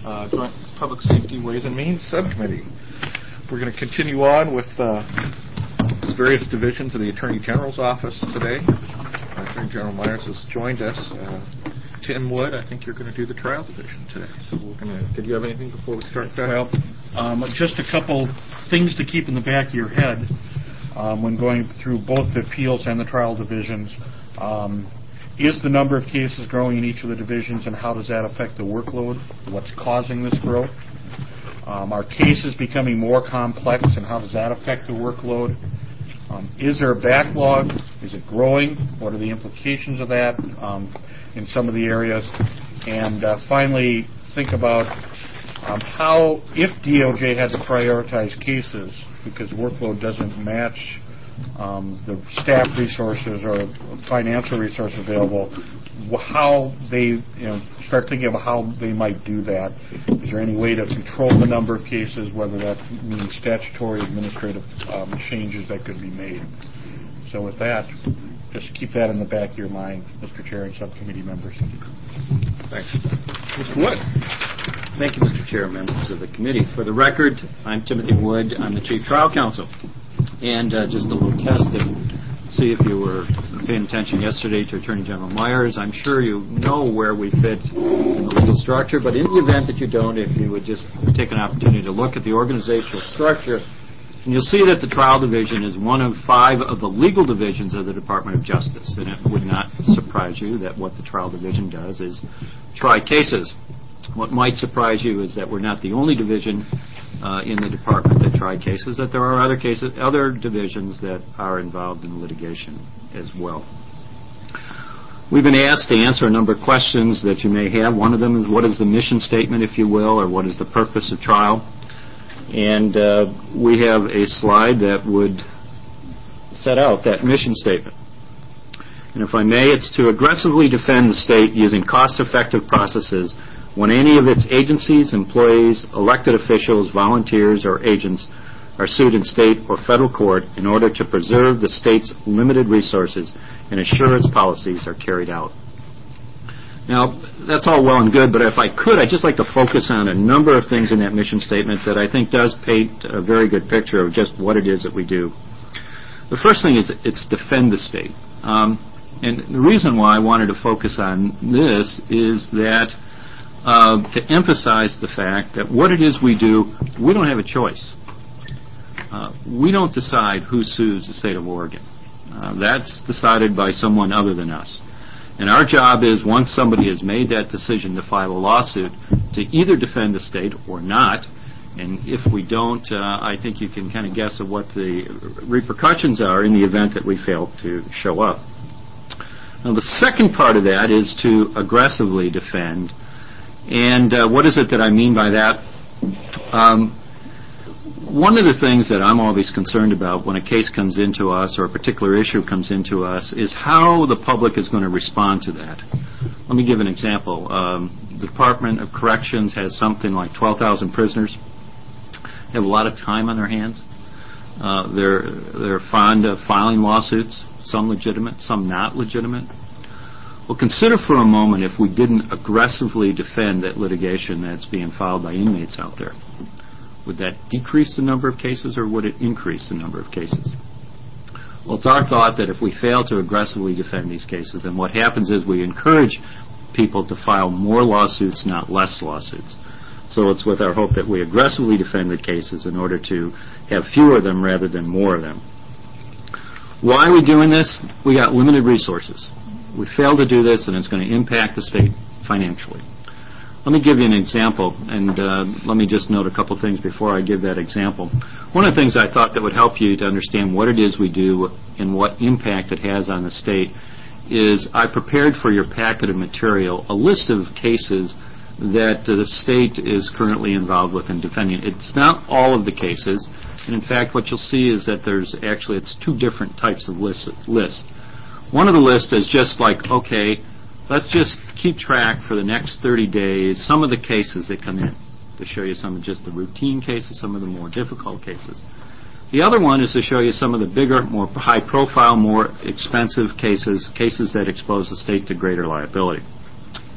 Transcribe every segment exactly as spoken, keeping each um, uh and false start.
uh, Joint Public Safety Ways and Means Subcommittee. We're going to continue on with uh, various divisions of the Attorney General's office today. Attorney General Myers has joined us. Uh, Tim Wood, I think you're going to do the trial division today. So we're going to. Did you have anything before we start that? Well, um, just a couple things to keep in the back of your head um, when going through both the appeals and the trial divisions. Um, is the number of cases growing in each of the divisions, and how does that affect the workload? What's causing this growth? Um, are cases becoming more complex, and how does that affect the workload? Um, is there a backlog? Is it growing? What are the implications of that um, in some of the areas? And uh, finally, think about um, how, if D O J had to prioritize cases because workload doesn't match um, the staff resources or financial resources available, how they, you know, start thinking about how they might do that. Is there any way to control the number of cases, whether that means statutory, administrative um, changes that could be made? So with that, just keep that in the back of your mind, Mister Chair and subcommittee members. Thanks. Mister Wood. Thank you, Mister Chair, members of the committee. For the record, I'm Timothy Wood. I'm the Chief Trial Counsel. And uh, just a little test to see if you were paying attention yesterday to Attorney General Myers. I'm sure you know where we fit in the legal structure, but in the event that you don't, if you would just take an opportunity to look at the organizational structure, and you'll see that the trial division is one of five of the legal divisions of the Department of Justice. And it would not surprise you that what the trial division does is try cases. What might surprise you is that we're not the only division uh, in the department that try cases, that there are other cases, other divisions that are involved in litigation as well. We've been asked to answer a number of questions that you may have. One of them is, what is the mission statement, if you will, or what is the purpose of trial? And uh, we have a slide that would set out that mission statement. And if I may, it's to aggressively defend the state using cost-effective processes when any of its agencies, employees, elected officials, volunteers, or agents are sued in state or federal court in order to preserve the state's limited resources and ensure its policies are carried out. Now, that's all well and good, but if I could, I'd just like to focus on a number of things in that mission statement that I think does paint a very good picture of just what it is that we do. The first thing is it's defend the state. Um, and the reason why I wanted to focus on this is that Uh, to emphasize the fact that what it is we do, we don't have a choice. Uh, we don't decide who sues the state of Oregon. Uh, that's decided by someone other than us. And our job is, once somebody has made that decision to file a lawsuit, to either defend the state or not. And if we don't, uh, I think you can kind of guess at what the repercussions are in the event that we fail to show up. Now, the second part of that is to aggressively defend. And uh, what is it that I mean by that? Um, one of the things that I'm always concerned about when a case comes into us or a particular issue comes into us is how the public is going to respond to that. Let me give an example. Um, the Department of Corrections has something like twelve thousand prisoners. They have a lot of time on their hands. Uh, they're, they're fond of filing lawsuits, some legitimate, some not legitimate. Well, consider for a moment if we didn't aggressively defend that litigation that's being filed by inmates out there. Would that decrease the number of cases, or would it increase the number of cases? Well, it's our thought that if we fail to aggressively defend these cases, then what happens is we encourage people to file more lawsuits, not less lawsuits. So it's with our hope that we aggressively defend the cases in order to have fewer of them rather than more of them. Why are we doing this? We got limited resources. We fail to do this, and it's going to impact the state financially. Let me give you an example, and uh, let me just note a couple things before I give that example. One of the things I thought that would help you to understand what it is we do and what impact it has on the state is I prepared for your packet of material a list of cases that uh, the state is currently involved with in defending. It's not all of the cases, and in fact what you'll see is that there's actually, it's two different types of lists. lists. One of the lists is just like, okay, let's just keep track for the next thirty days some of the cases that come in, to show you some of just the routine cases, some of the more difficult cases. The other one is to show you some of the bigger, more high-profile, more expensive cases, cases that expose the state to greater liability.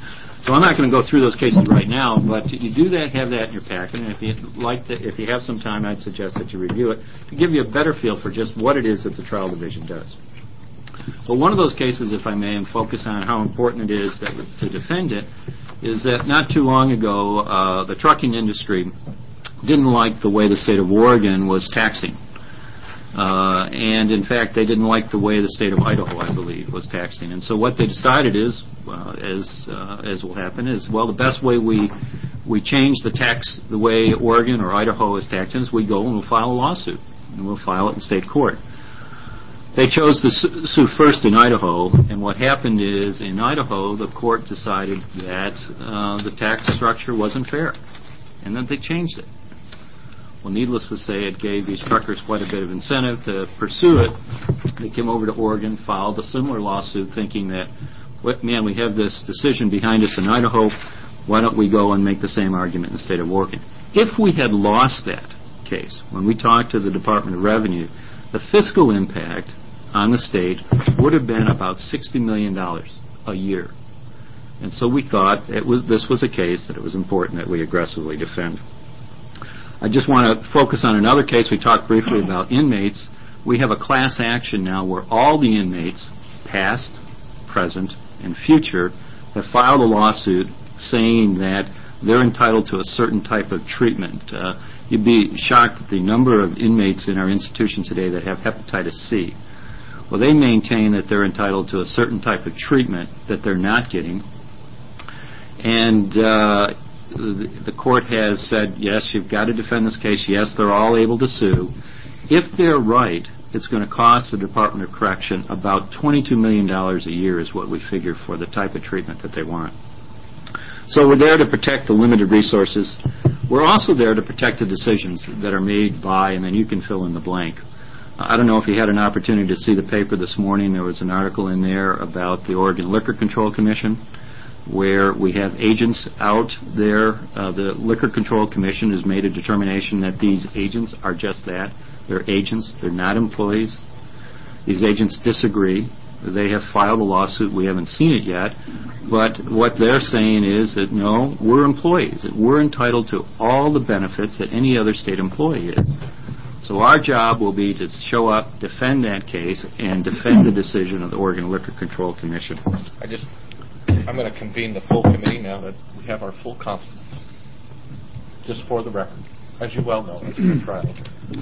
So I'm not going to go through those cases right now, but you do that, have that in your packet, and if you like, to, if you have some time, I'd suggest that you review it to give you a better feel for just what it is that the trial division does. But one of those cases, if I may, and focus on how important it is that to defend it, is that not too long ago, uh, the trucking industry didn't like the way the state of Oregon was taxing. Uh, and, in fact, they didn't like the way the state of Idaho, I believe, was taxing. And so what they decided is, uh, as uh, as will happen, is, well, the best way we we change the tax the way Oregon or Idaho is taxing is we go and we'll file a lawsuit. And we'll file it in state court. They chose to su- sue first in Idaho, and what happened is, in Idaho, the court decided that uh, the tax structure wasn't fair, and that they changed it. Well, needless to say, it gave these truckers quite a bit of incentive to pursue it. They came over to Oregon, filed a similar lawsuit, thinking that, what, man, we have this decision behind us in Idaho. Why don't we go and make the same argument in the state of Oregon? If we had lost that case, when we talked to the Department of Revenue, the fiscal impact on the state would have been about sixty million dollars a year. And so we thought it was this was a case that it was important that we aggressively defend. I just want to focus on another case. We talked briefly about inmates. We have a class action now where all the inmates, past, present, and future, have filed a lawsuit saying that they're entitled to a certain type of treatment. Uh, you'd be shocked at the number of inmates in our institution today that have hepatitis C. Well, they maintain that they're entitled to a certain type of treatment that they're not getting. And uh, the, the court has said, yes, you've got to defend this case. Yes, they're all able to sue. If they're right, it's going to cost the Department of Correction about twenty-two million dollars a year is what we figure for the type of treatment that they want. So we're there to protect the limited resources. We're also there to protect the decisions that are made by, and then you can fill in the blank. I don't know if you had an opportunity to see the paper this morning. There was an article in there about the Oregon Liquor Control Commission, where we have agents out there. Uh, the Liquor Control Commission has made a determination that these agents are just that. They're agents. They're not employees. These agents disagree. They have filed a lawsuit. We haven't seen it yet. But what they're saying is that, no, we're employees. That we're entitled to all the benefits that any other state employee is. So our job will be to show up, defend that case, and defend the decision of the Oregon Liquor Control Commission. I just, I'm going to convene the full committee now that we have our full complement. Just for the record. As you well know, it's been a trial.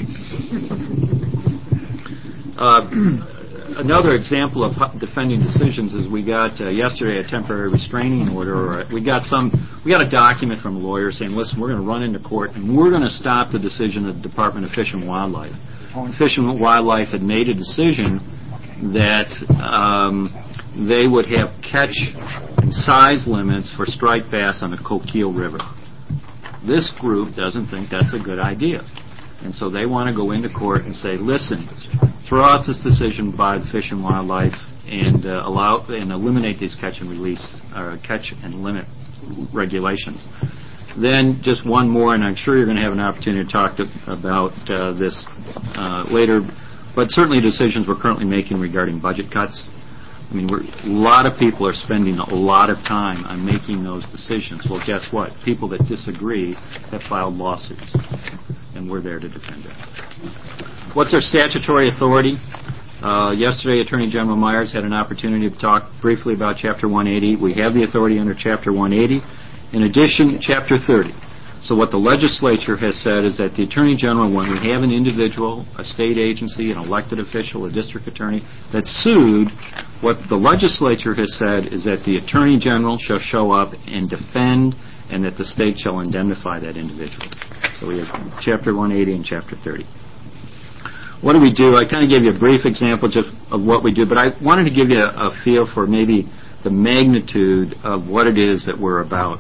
Uh, Another example of defending decisions is we got uh, yesterday a temporary restraining order. Or we got some, we got a document from a lawyer saying, "Listen, we're going to run into court and we're going to stop the decision of the Department of Fish and Wildlife." Fish and Wildlife had made a decision that um, they would have catch and size limits for striped bass on the Coquille River. This group doesn't think that's a good idea. And so they want to go into court and say, listen, throw out this decision by the Fish and Wildlife and uh, allow and eliminate these catch and release or catch and limit regulations. Then just one more, and I'm sure you're going to have an opportunity to talk to, about uh, this uh, later, but certainly decisions we're currently making regarding budget cuts. I mean, we're, a lot of people are spending a lot of time on making those decisions. Well, guess what? People that disagree have filed lawsuits, and we're there to defend it. What's our statutory authority? Uh, yesterday, Attorney General Myers had an opportunity to talk briefly about Chapter one eighty. We have the authority under Chapter one eighty. In addition, Chapter thirty. So what the legislature has said is that the Attorney General, when we have an individual, a state agency, an elected official, a district attorney, that's sued, what the legislature has said is that the Attorney General shall show up and defend, and that the state shall indemnify that individual. So we have Chapter one eighty and Chapter thirty. What do we do? I kind of gave you a brief example just of what we do, but I wanted to give you a, a feel for maybe the magnitude of what it is that we're about.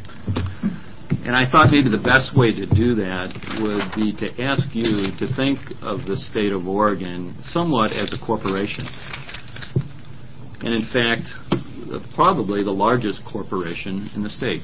And I thought maybe the best way to do that would be to ask you to think of the state of Oregon somewhat as a corporation. And in fact, probably the largest corporation in the state.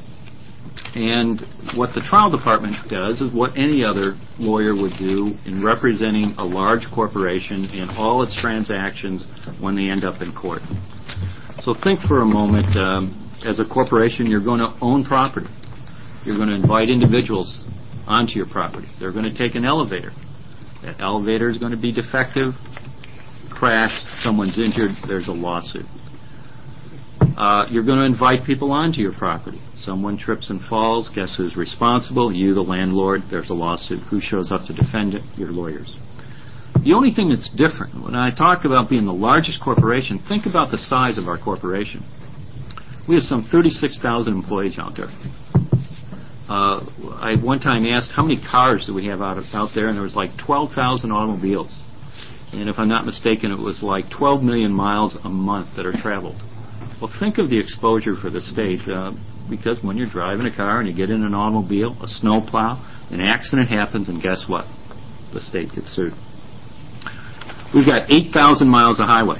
And what the trial department does is what any other lawyer would do in representing a large corporation in all its transactions when they end up in court. So think for a moment, um, as a corporation, you're going to own property. You're going to invite individuals onto your property. They're going to take an elevator. That elevator is going to be defective, crashed, someone's injured, there's a lawsuit. Uh, you're going to invite people onto your property. Someone trips and falls, guess who's responsible? You, the landlord, there's a lawsuit. Who shows up to defend it? Your lawyers. The only thing that's different, when I talk about being the largest corporation, think about the size of our corporation. We have some thirty-six thousand employees out there. Uh, I one time asked, how many cars do we have out, out there? And there was like twelve thousand automobiles. And if I'm not mistaken, it was like twelve million miles a month that are traveled. Well, think of the exposure for the state, uh, because when you're driving a car and you get in an automobile, a snowplow, an accident happens, and guess what? The state gets sued. We've got eight thousand miles of highway.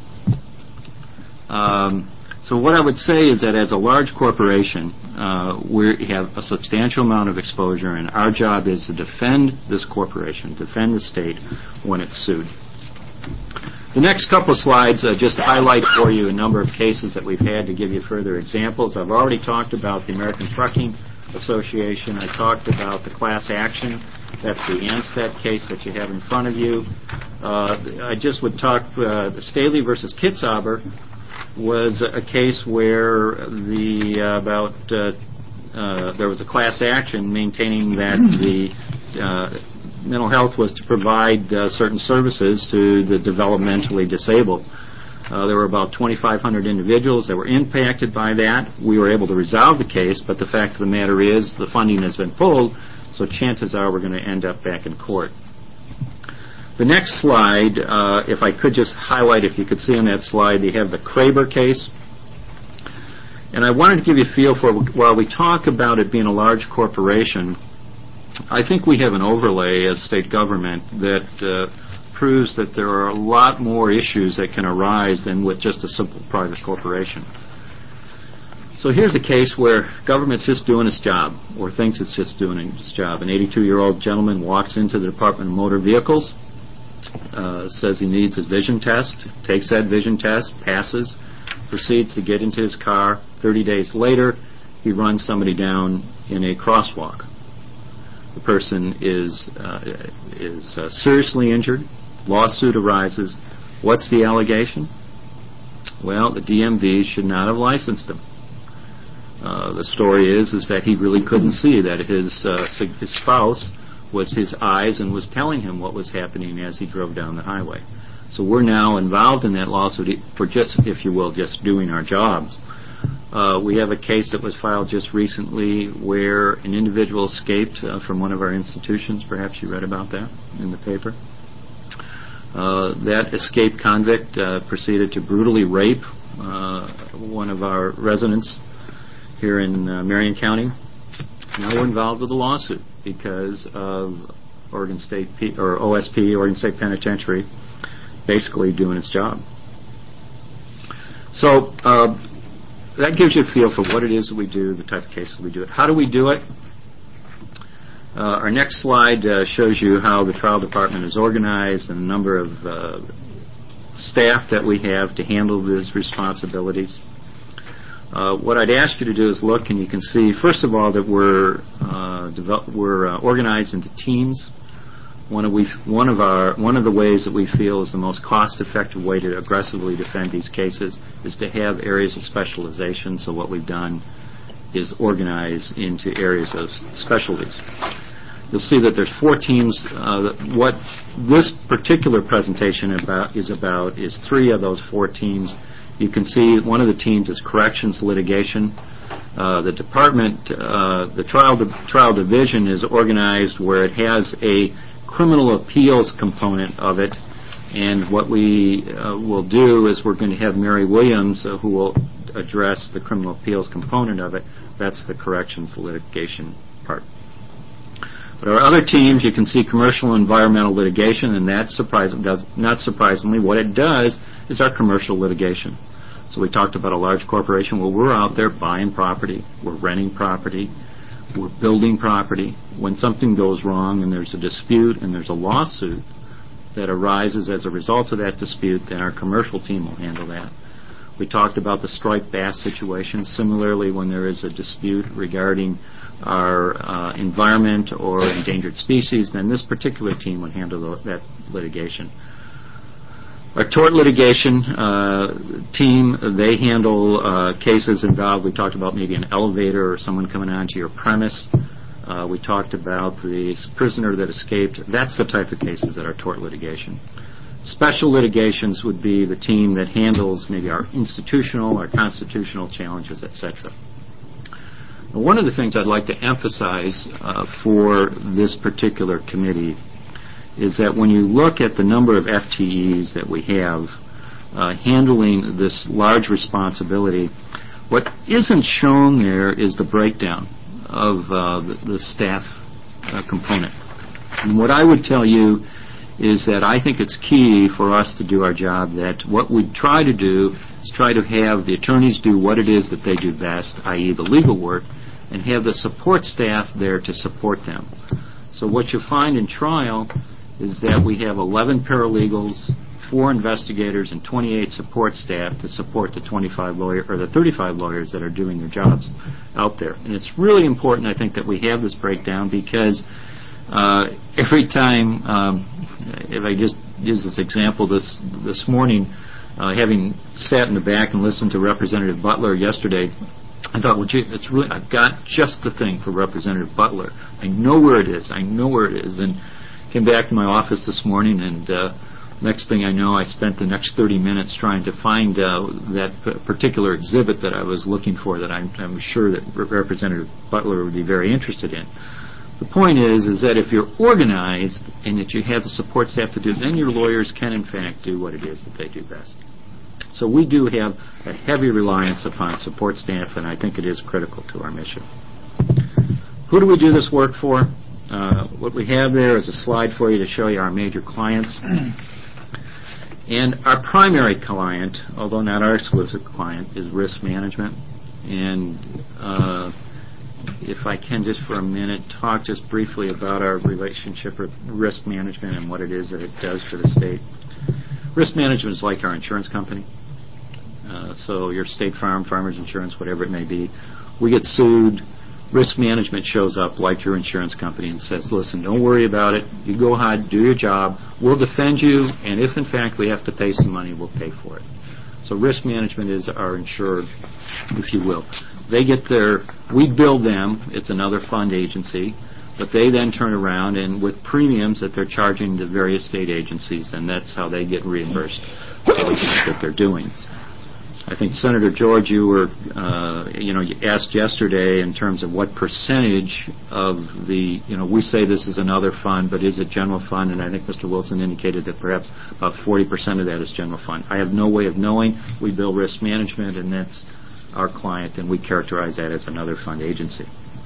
Um, so what I would say is that as a large corporation, uh, we have a substantial amount of exposure, and our job is to defend this corporation, defend the state when it's sued. The next couple of slides uh, just highlight for you a number of cases that we've had to give you further examples. I've already talked about the American Trucking Association. I talked about the class action. That's the Anstead case that you have in front of you. Uh, I just would talk, uh, Staley versus Kitzhaber was a case where the uh, about uh, uh, there was a class action maintaining that the uh, mental health was to provide uh, certain services to the developmentally disabled. Uh, there were about twenty-five hundred individuals that were impacted by that. We were able to resolve the case, but the fact of the matter is the funding has been pulled, so chances are we're going to end up back in court. The next slide, uh, if I could just highlight, if you could see on that slide, you have the Kraber case. And I wanted to give you a feel for, while we talk about it being a large corporation, I think we have an overlay as state government that uh, proves that there are a lot more issues that can arise than with just a simple private corporation. So here's a case where government's just doing its job, or thinks it's just doing its job. An eighty-two-year-old gentleman walks into the Department of Motor Vehicles, uh, says he needs his vision test, takes that vision test, passes, proceeds to get into his car. thirty days later, he runs somebody down in a crosswalk. The person is uh, is uh, seriously injured. Lawsuit arises. What's the allegation? Well, the D M V should not have licensed him. Uh, the story is is that he really couldn't see that his uh, his spouse was his eyes and was telling him what was happening as he drove down the highway. So we're now involved in that lawsuit for just, if you will, just doing our jobs. Uh, we have a case that was filed just recently where an individual escaped uh, from one of our institutions. Perhaps you read about that in the paper. Uh, that escaped convict uh, proceeded to brutally rape uh, one of our residents here in uh, Marion County. Now we're involved with a lawsuit because of Oregon State P- or O S P, Oregon State Penitentiary, basically doing its job. So uh, that gives you a feel for what it is that we do, the type of cases we do it. How do we do it? Uh, our next slide uh, shows you how the trial department is organized and the number of uh, staff that we have to handle these responsibilities. Uh, what I'd ask you to do is look, and you can see, first of all, that we're uh, develop, we're uh, organized into teams. One of we one of our one of the ways that we feel is the most cost-effective way to aggressively defend these cases is to have areas of specialization. So what we've done is organize into areas of specialties. You'll see that there's four teams. Uh, what this particular presentation about is about is three of those four teams. You can see one of the teams is corrections litigation. Uh, the department, uh, the trial di- trial division is organized where it has a criminal appeals component of it, and what we uh, will do is we're going to have Mary Williams uh, who will address the criminal appeals component of it. That's the corrections litigation part. But our other teams, you can see commercial and environmental litigation, and that surprising, does, not surprisingly, what it does is our commercial litigation. So we talked about a large corporation. Well, we're out there buying property, we're renting property, we're building property. When something goes wrong and there's a dispute and there's a lawsuit that arises as a result of that dispute, then our commercial team will handle that. We talked about the striped bass situation. Similarly, when there is a dispute regarding our uh, environment or endangered species, then this particular team would handle that litigation. Our tort litigation uh, team, they handle uh, cases involved. We talked about maybe an elevator or someone coming onto your premise. Uh, we talked about the prisoner that escaped. That's the type of cases that are tort litigation. Special litigations would be the team that handles maybe our institutional or constitutional challenges, et cetera. One of the things I'd like to emphasize uh, for this particular committee is that when you look at the number of F T Es that we have uh, handling this large responsibility, what isn't shown there is the breakdown of uh, the, the staff uh, component. And what I would tell you is that I think it's key for us to do our job, that what we try to do is try to have the attorneys do what it is that they do best, that is the legal work, and have the support staff there to support them. So what you find in trial is that we have eleven paralegals, four investigators, and twenty-eight support staff to support the twenty-five lawyer or the thirty-five lawyers that are doing their jobs out there. And it's really important, I think, that we have this breakdown, because uh, every time, um, if I just use this example this this morning, uh, having sat in the back and listened to Representative Butler yesterday, I thought, well, gee, it's really, I've got just the thing for Representative Butler. I know where it is. I know where it is. And came back to my office this morning, and uh, next thing I know, I spent the next thirty minutes trying to find uh, that p- particular exhibit that I was looking for, that I'm, I'm sure that Re- Representative Butler would be very interested in. The point is, is that if you're organized and that you have the support staff to do it, then your lawyers can, in fact, do what it is that they do best. So we do have a heavy reliance upon support staff, and I think it is critical to our mission. Who do we do this work for? Uh, what we have there is a slide for you to show you our major clients. And our primary client, although not our exclusive client, is risk management. And uh, if I can just for a minute talk just briefly about our relationship with risk management and what it is that it does for the state. Risk management is like our insurance company. Uh, so your State Farm, Farmers Insurance, whatever it may be, we get sued. Risk management shows up like your insurance company and says, listen, don't worry about it. You go ahead, do your job. We'll defend you, and if, in fact, we have to pay some money, we'll pay for it. So risk management is our insured, if you will. They get their, we bill them. It's another fund agency. But they then turn around and with premiums that they're charging the various state agencies, and that's how they get reimbursed for the work that they're doing. I think, Senator George, you were, uh, you know, you asked yesterday in terms of what percentage of the, you know, we say this is another fund, but is it general fund? And I think Mister Wilson indicated that perhaps about forty percent of that is general fund. I have no way of knowing. We bill risk management, and that's our client, and we characterize that as another fund agency.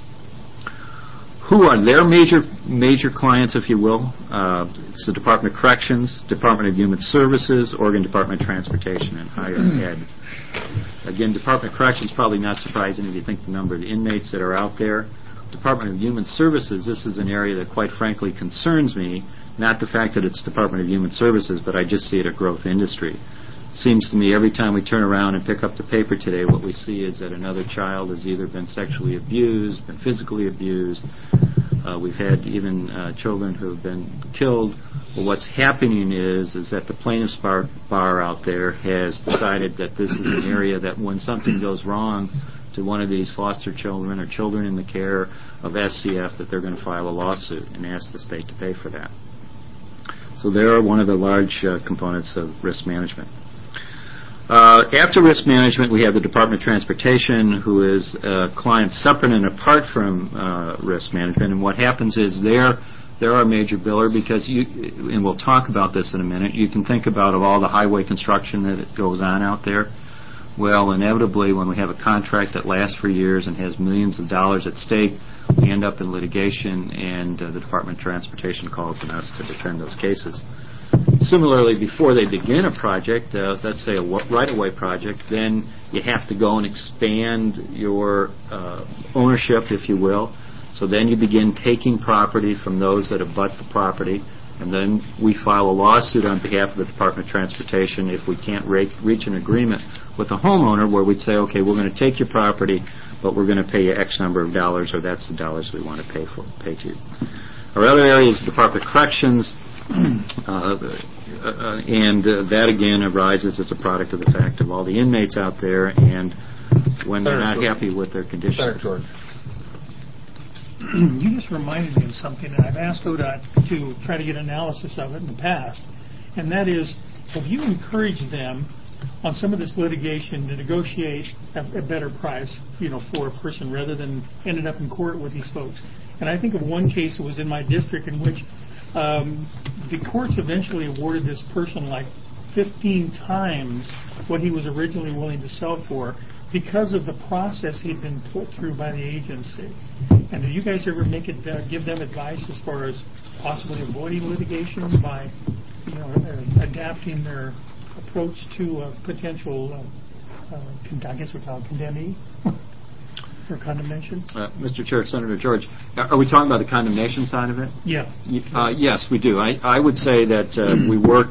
Who are their major major clients, if you will? Uh, it's the Department of Corrections, Department of Human Services, Oregon Department of Transportation, and Higher Ed. Again, Department of Corrections, probably not surprising if you think the number of the inmates that are out there. Department of Human Services, this is an area that quite frankly concerns me, not the fact that it's Department of Human Services, but I just see it a growth industry. Seems to me every time we turn around and pick up the paper today, what we see is that another child has either been sexually abused, been physically abused. Uh, we've had even uh, children who have been killed. Well, what's happening is is that the plaintiff's bar, bar out there has decided that this is an area that when something goes wrong to one of these foster children or children in the care of S C F, that they're going to file a lawsuit and ask the state to pay for that. So they're one of the large uh, components of risk management. Uh, after risk management, we have the Department of Transportation, who is a client separate and apart from uh, risk management. And what happens is they're, they're our major biller because you, and we'll talk about this in a minute, you can think about of all the highway construction that it goes on out there. Well, inevitably, when we have a contract that lasts for years and has millions of dollars at stake, we end up in litigation, and uh, the Department of Transportation calls on us to defend those cases. Similarly, before they begin a project, uh, let's say a right-of-way project, then you have to go and expand your uh, ownership, if you will. So then you begin taking property from those that abut the property, and then we file a lawsuit on behalf of the Department of Transportation if we can't re- reach an agreement with the homeowner, where we'd say, okay, we're going to take your property, but we're going to pay you X number of dollars, or that's the dollars we want to pay for, pay to you. Our other area is the Department of Corrections, uh, uh, and uh, that again arises as a product of the fact of all the inmates out there, and when they're not happy with their conditions. Senator George. You just reminded me of something, and I've asked O D O T to try to get analysis of it in the past, and that is, have you encouraged them on some of this litigation to negotiate a, a better price, you know, for a person rather than ended up in court with these folks? And I think of one case that was in my district in which um, the courts eventually awarded this person like fifteen times what he was originally willing to sell for because of the process he'd been put through by the agency. And do you guys ever make it uh, give them advice as far as possibly avoiding litigation by, you know, uh, adapting their approach to a potential, uh, uh, con- I guess we call it condemnee or condemnation? Uh, Mister Chair, Senator George, are we talking about the condemnation side of it? Yeah. Uh, yes, we do. I, I would say that uh, we work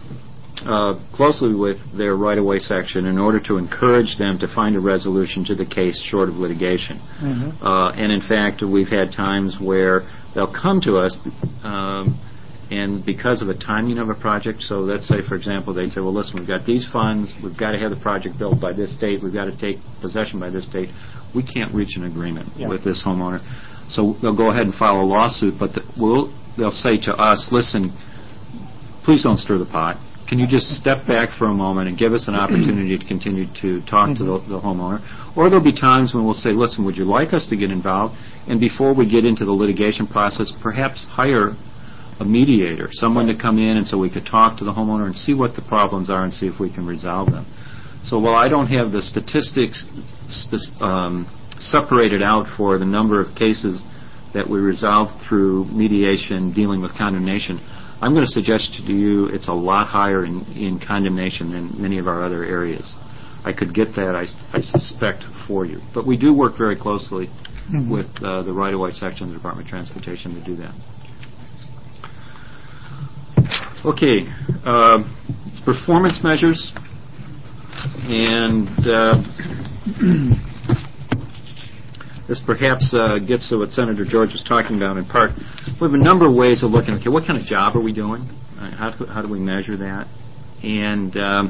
uh, closely with their right-of-way section in order to encourage them to find a resolution to the case short of litigation. Mm-hmm. Uh, and in fact, we've had times where they'll come to us um, and because of the timing of a project, so let's say, for example, they'd say, well, listen, we've got these funds, we've got to have the project built by this date, we've got to take possession by this date. We can't reach an agreement yeah. with this homeowner. So they'll go ahead and file a lawsuit, but the, we'll, they'll say to us, listen, please don't stir the pot. Can you just step back for a moment and give us an opportunity to continue to talk mm-hmm. to the, the homeowner? Or there'll be times when we'll say, listen, would you like us to get involved? And before we get into the litigation process, perhaps hire a mediator, someone to come in and so we could talk to the homeowner and see what the problems are and see if we can resolve them. So while I don't have the statistics um, separated out for the number of cases that we resolve through mediation dealing with condemnation, I'm going to suggest to you it's a lot higher in, in condemnation than many of our other areas. I could get that, I, I suspect, for you. But we do work very closely mm-hmm. with uh, the right-of-way section of the Department of Transportation to do that. Okay, uh, performance measures, and uh, this perhaps uh, gets to what Senator George was talking about in part. We have a number of ways of looking, okay, what kind of job are we doing? Uh, how, do, how do we measure that? And um,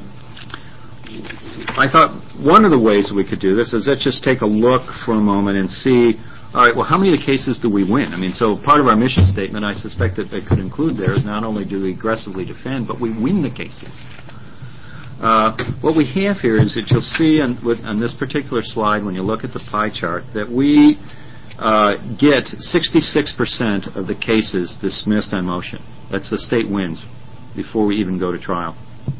I thought one of the ways we could do this is let's just take a look for a moment and see, all right, well, how many of the cases do we win? I mean, so part of our mission statement, I suspect that it could include there, is not only do we aggressively defend, but we win the cases. Uh, what we have here is that you'll see on, with, on this particular slide, when you look at the pie chart, that we uh, get sixty-six percent of the cases dismissed on motion. That's the state wins before we even go to trial.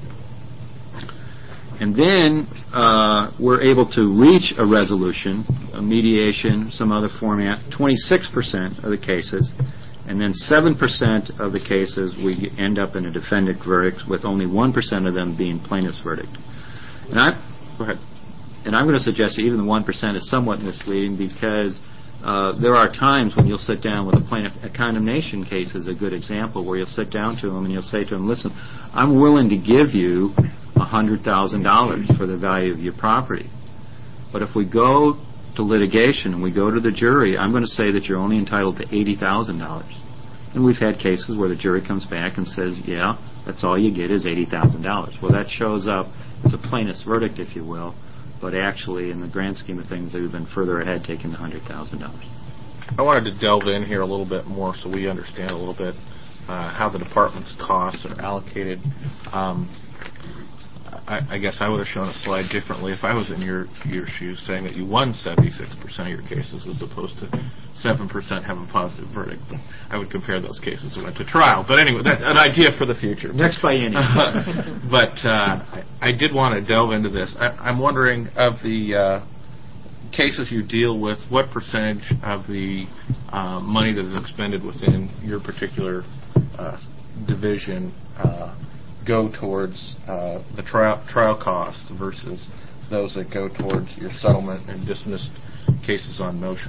And then uh, we're able to reach a resolution, a mediation, some other format, twenty-six percent of the cases. And then seven percent of the cases we end up in a defendant verdict, with only one percent of them being plaintiff's verdict. And I, go ahead. And I'm going to suggest that even the one percent is somewhat misleading because uh, there are times when you'll sit down with a plaintiff. A condemnation case is a good example where you'll sit down to them and you'll say to them, listen, I'm willing to give you one hundred thousand dollars for the value of your property. But if we go to litigation and we go to the jury, I'm going to say that you're only entitled to eighty thousand dollars. And we've had cases where the jury comes back and says, yeah, that's all you get is eighty thousand dollars. Well, that shows up as a plaintiff's verdict, if you will, but actually in the grand scheme of things, they've been further ahead taking the one hundred thousand dollars. I wanted to delve in here a little bit more so we understand a little bit uh, how the department's costs are allocated. Um, I, I guess I would have shown a slide differently if I was in your your shoes, saying that you won seventy-six percent of your cases as opposed to seven percent have a positive verdict. But I would compare those cases that went to trial. But anyway, that's an idea for the future. Next biennium. But uh, I, I did want to delve into this. I, I'm wondering, of the uh, cases you deal with, what percentage of the uh, money that is expended within your particular uh, division uh, go towards uh, the trial trial costs versus those that go towards your settlement and dismissed cases on motion?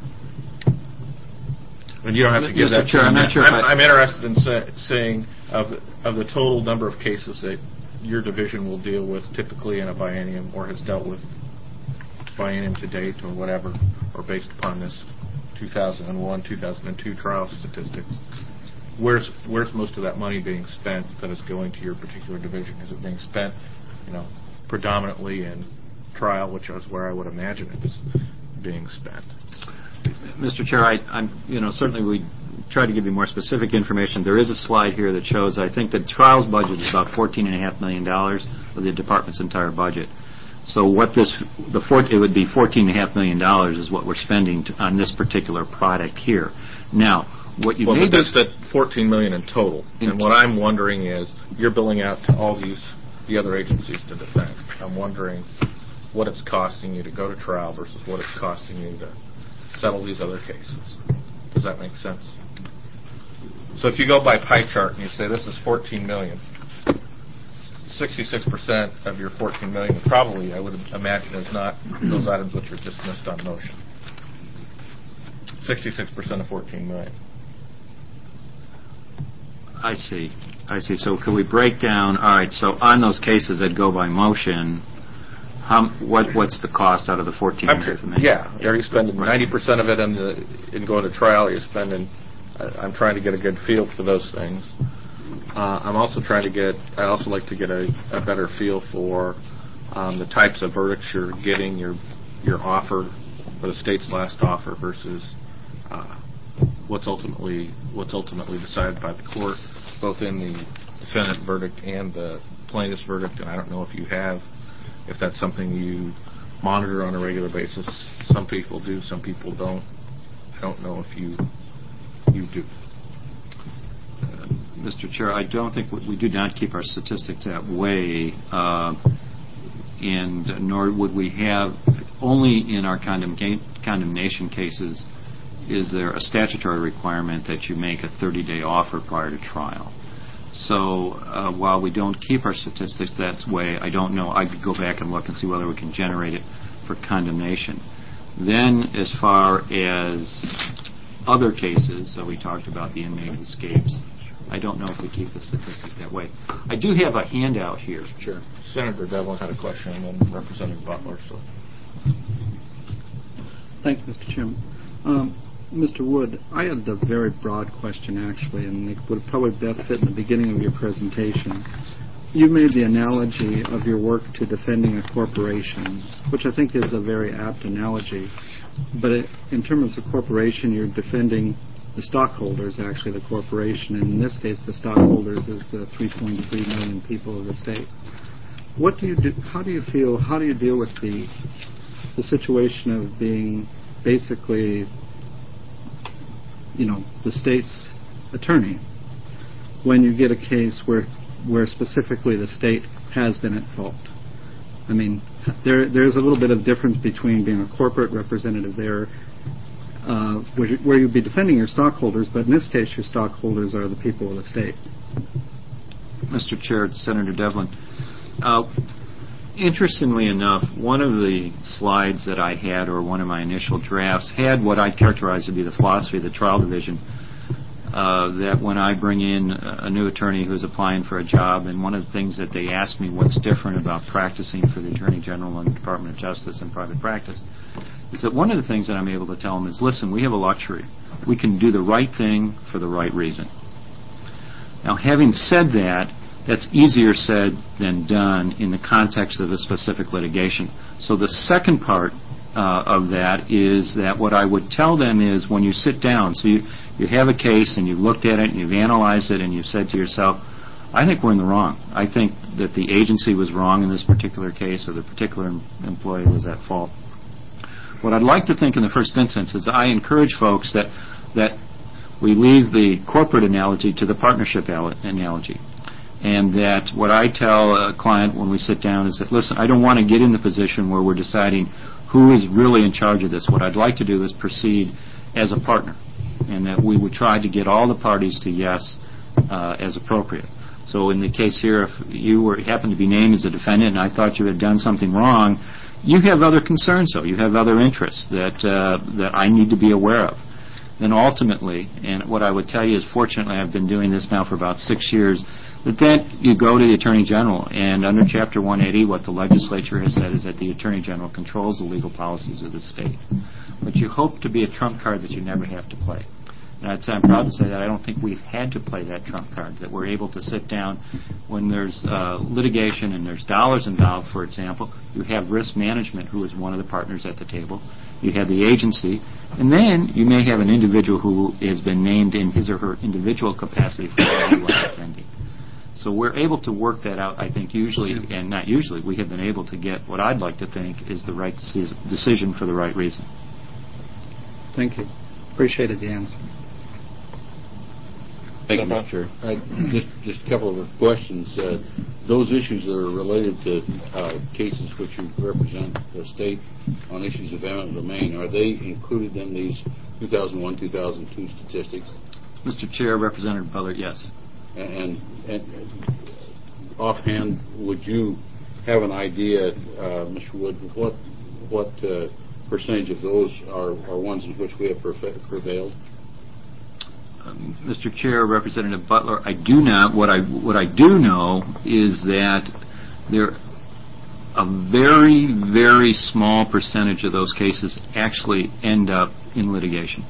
And you don't have to give Mister that. Chair, I'm not sure. I'm, I'm interested in say, saying of the, of the total number of cases that your division will deal with typically in a biennium or has dealt with biennium to date or whatever, or based upon this two thousand one, two thousand two trial statistics, where's where's most of that money being spent that is going to your particular division? Is it being spent, you know, predominantly in trial, which is where I would imagine it is being spent? Mister Chair, I, I'm, you know, certainly we try to give you more specific information. There is a slide here that shows, I think the trials budget is about fourteen point five million dollars of the department's entire budget. So what this, the four, it would be fourteen point five million dollars is what we're spending to, on this particular product here. Now, what you well, may but that's the fourteen million dollars in total. In and what I'm wondering is, you're billing out to all these, the other agencies to defend. I'm wondering what it's costing you to go to trial versus what it's costing you to settle these other cases. Does that make sense? So if you go by pie chart and you say this is fourteen million dollars, sixty-six percent of your fourteen million dollars probably, I would imagine, is not those items which are dismissed on motion. sixty-six percent of fourteen million dollars. I see. I see. So can we break down, all right, so on those cases that go by motion, how, what what's the cost out of the fourteen million dollars? Yeah. Are you spending ninety percent of it in, the, in going to trial? Are you spending, I'm trying to get a good feel for those things. Uh, I'm also trying to get, I'd also like to get a, a better feel for um, the types of verdicts you're getting, your your offer, or the state's last offer versus uh, what's ultimately what's ultimately decided by the court, both in the defendant verdict and the plaintiff's verdict. And I don't know if you have, if that's something you monitor on a regular basis. Some people do, some people don't. I don't know if you you do. Uh, Mister Chair, I don't think we, we do not keep our statistics that way, uh, and nor would we have, only in our condemn, condemnation cases is there a statutory requirement that you make a thirty-day offer prior to trial. So uh, while we don't keep our statistics that way, I don't know. I could go back and look and see whether we can generate it for condemnation. Then as far as other cases, so we talked about the inmate escapes, I don't know if we keep the statistic that way. I do have a handout here. Sure. Senator Devlin had a question, and then Representative Butler. So. Thank you, Mister Chairman. Um, Mister Wood, I had a very broad question, actually, and it would probably best fit in the beginning of your presentation. You made the analogy of your work to defending a corporation, which I think is a very apt analogy. But it, in terms of corporation, you're defending the stockholders, actually, the corporation. And in this case, the stockholders is the three point three million people of the state. What do you do? How do you feel? How do you deal with the the situation of being basically, you know, the state's attorney when you get a case where where specifically the state has been at fault? I mean, there there's a little bit of difference between being a corporate representative there, uh, where, where you'd be defending your stockholders, but in this case, your stockholders are the people of the state. Mister Chair, Senator Devlin, uh, interestingly enough, one of the slides that I had, or one of my initial drafts, had what I characterized to be the philosophy of the trial division. Uh, that when I bring in a new attorney who's applying for a job, and one of the things that they ask me what's different about practicing for the Attorney General and the Department of Justice and private practice, is that one of the things that I'm able to tell them is, listen, we have a luxury. We can do the right thing for the right reason. Now, having said that, that's easier said than done in the context of a specific litigation. So the second part uh, of that is that what I would tell them is, when you sit down, so you, you have a case and you've looked at it and you've analyzed it and you've said to yourself, I think we're in the wrong. I think that the agency was wrong in this particular case, or the particular em- employee was at fault. What I'd like to think in the first instance is I encourage folks that that we leave the corporate analogy to the partnership al- analogy. And that what I tell a client when we sit down is that, listen, I don't want to get in the position where we're deciding who is really in charge of this. What I'd like to do is proceed as a partner, and that we would try to get all the parties to yes uh, as appropriate. So in the case here, if you were happened to be named as a defendant and I thought you had done something wrong, you have other concerns, though. You have other interests that uh, that I need to be aware of. then ultimately, and what I would tell you is, fortunately, I've been doing this now for about six years, that then you go to the Attorney General, and under Chapter one eighty, what the legislature has said is that the Attorney General controls the legal policies of the state. But you hope to be a trump card that you never have to play. And I'd say I'm proud to say that I don't think we've had to play that trump card, that we're able to sit down when there's uh, litigation and there's dollars involved, for example. You have risk management, who is one of the partners at the table. You have the agency. And then you may have an individual who has been named in his or her individual capacity for value defending. So we're able to work that out, I think, usually, and not usually, we have been able to get what I'd like to think is the right decision for the right reason. Thank you. Appreciated the answer. Thank you, Mister Chair. Uh, just, just a couple of questions. Uh, those issues that are related to uh, cases which you represent the state on issues of eminent domain, are they included in these two thousand one, two thousand two statistics? Mister Chair, Representative Butler, yes. And, and offhand, would you have an idea, uh, Mister Wood, what what uh, percentage of those are, are ones in which we have prevailed? Um, Mister Chair, Representative Butler, I do not. What I what I do know is that there a very very small percentage of those cases actually end up in litigation.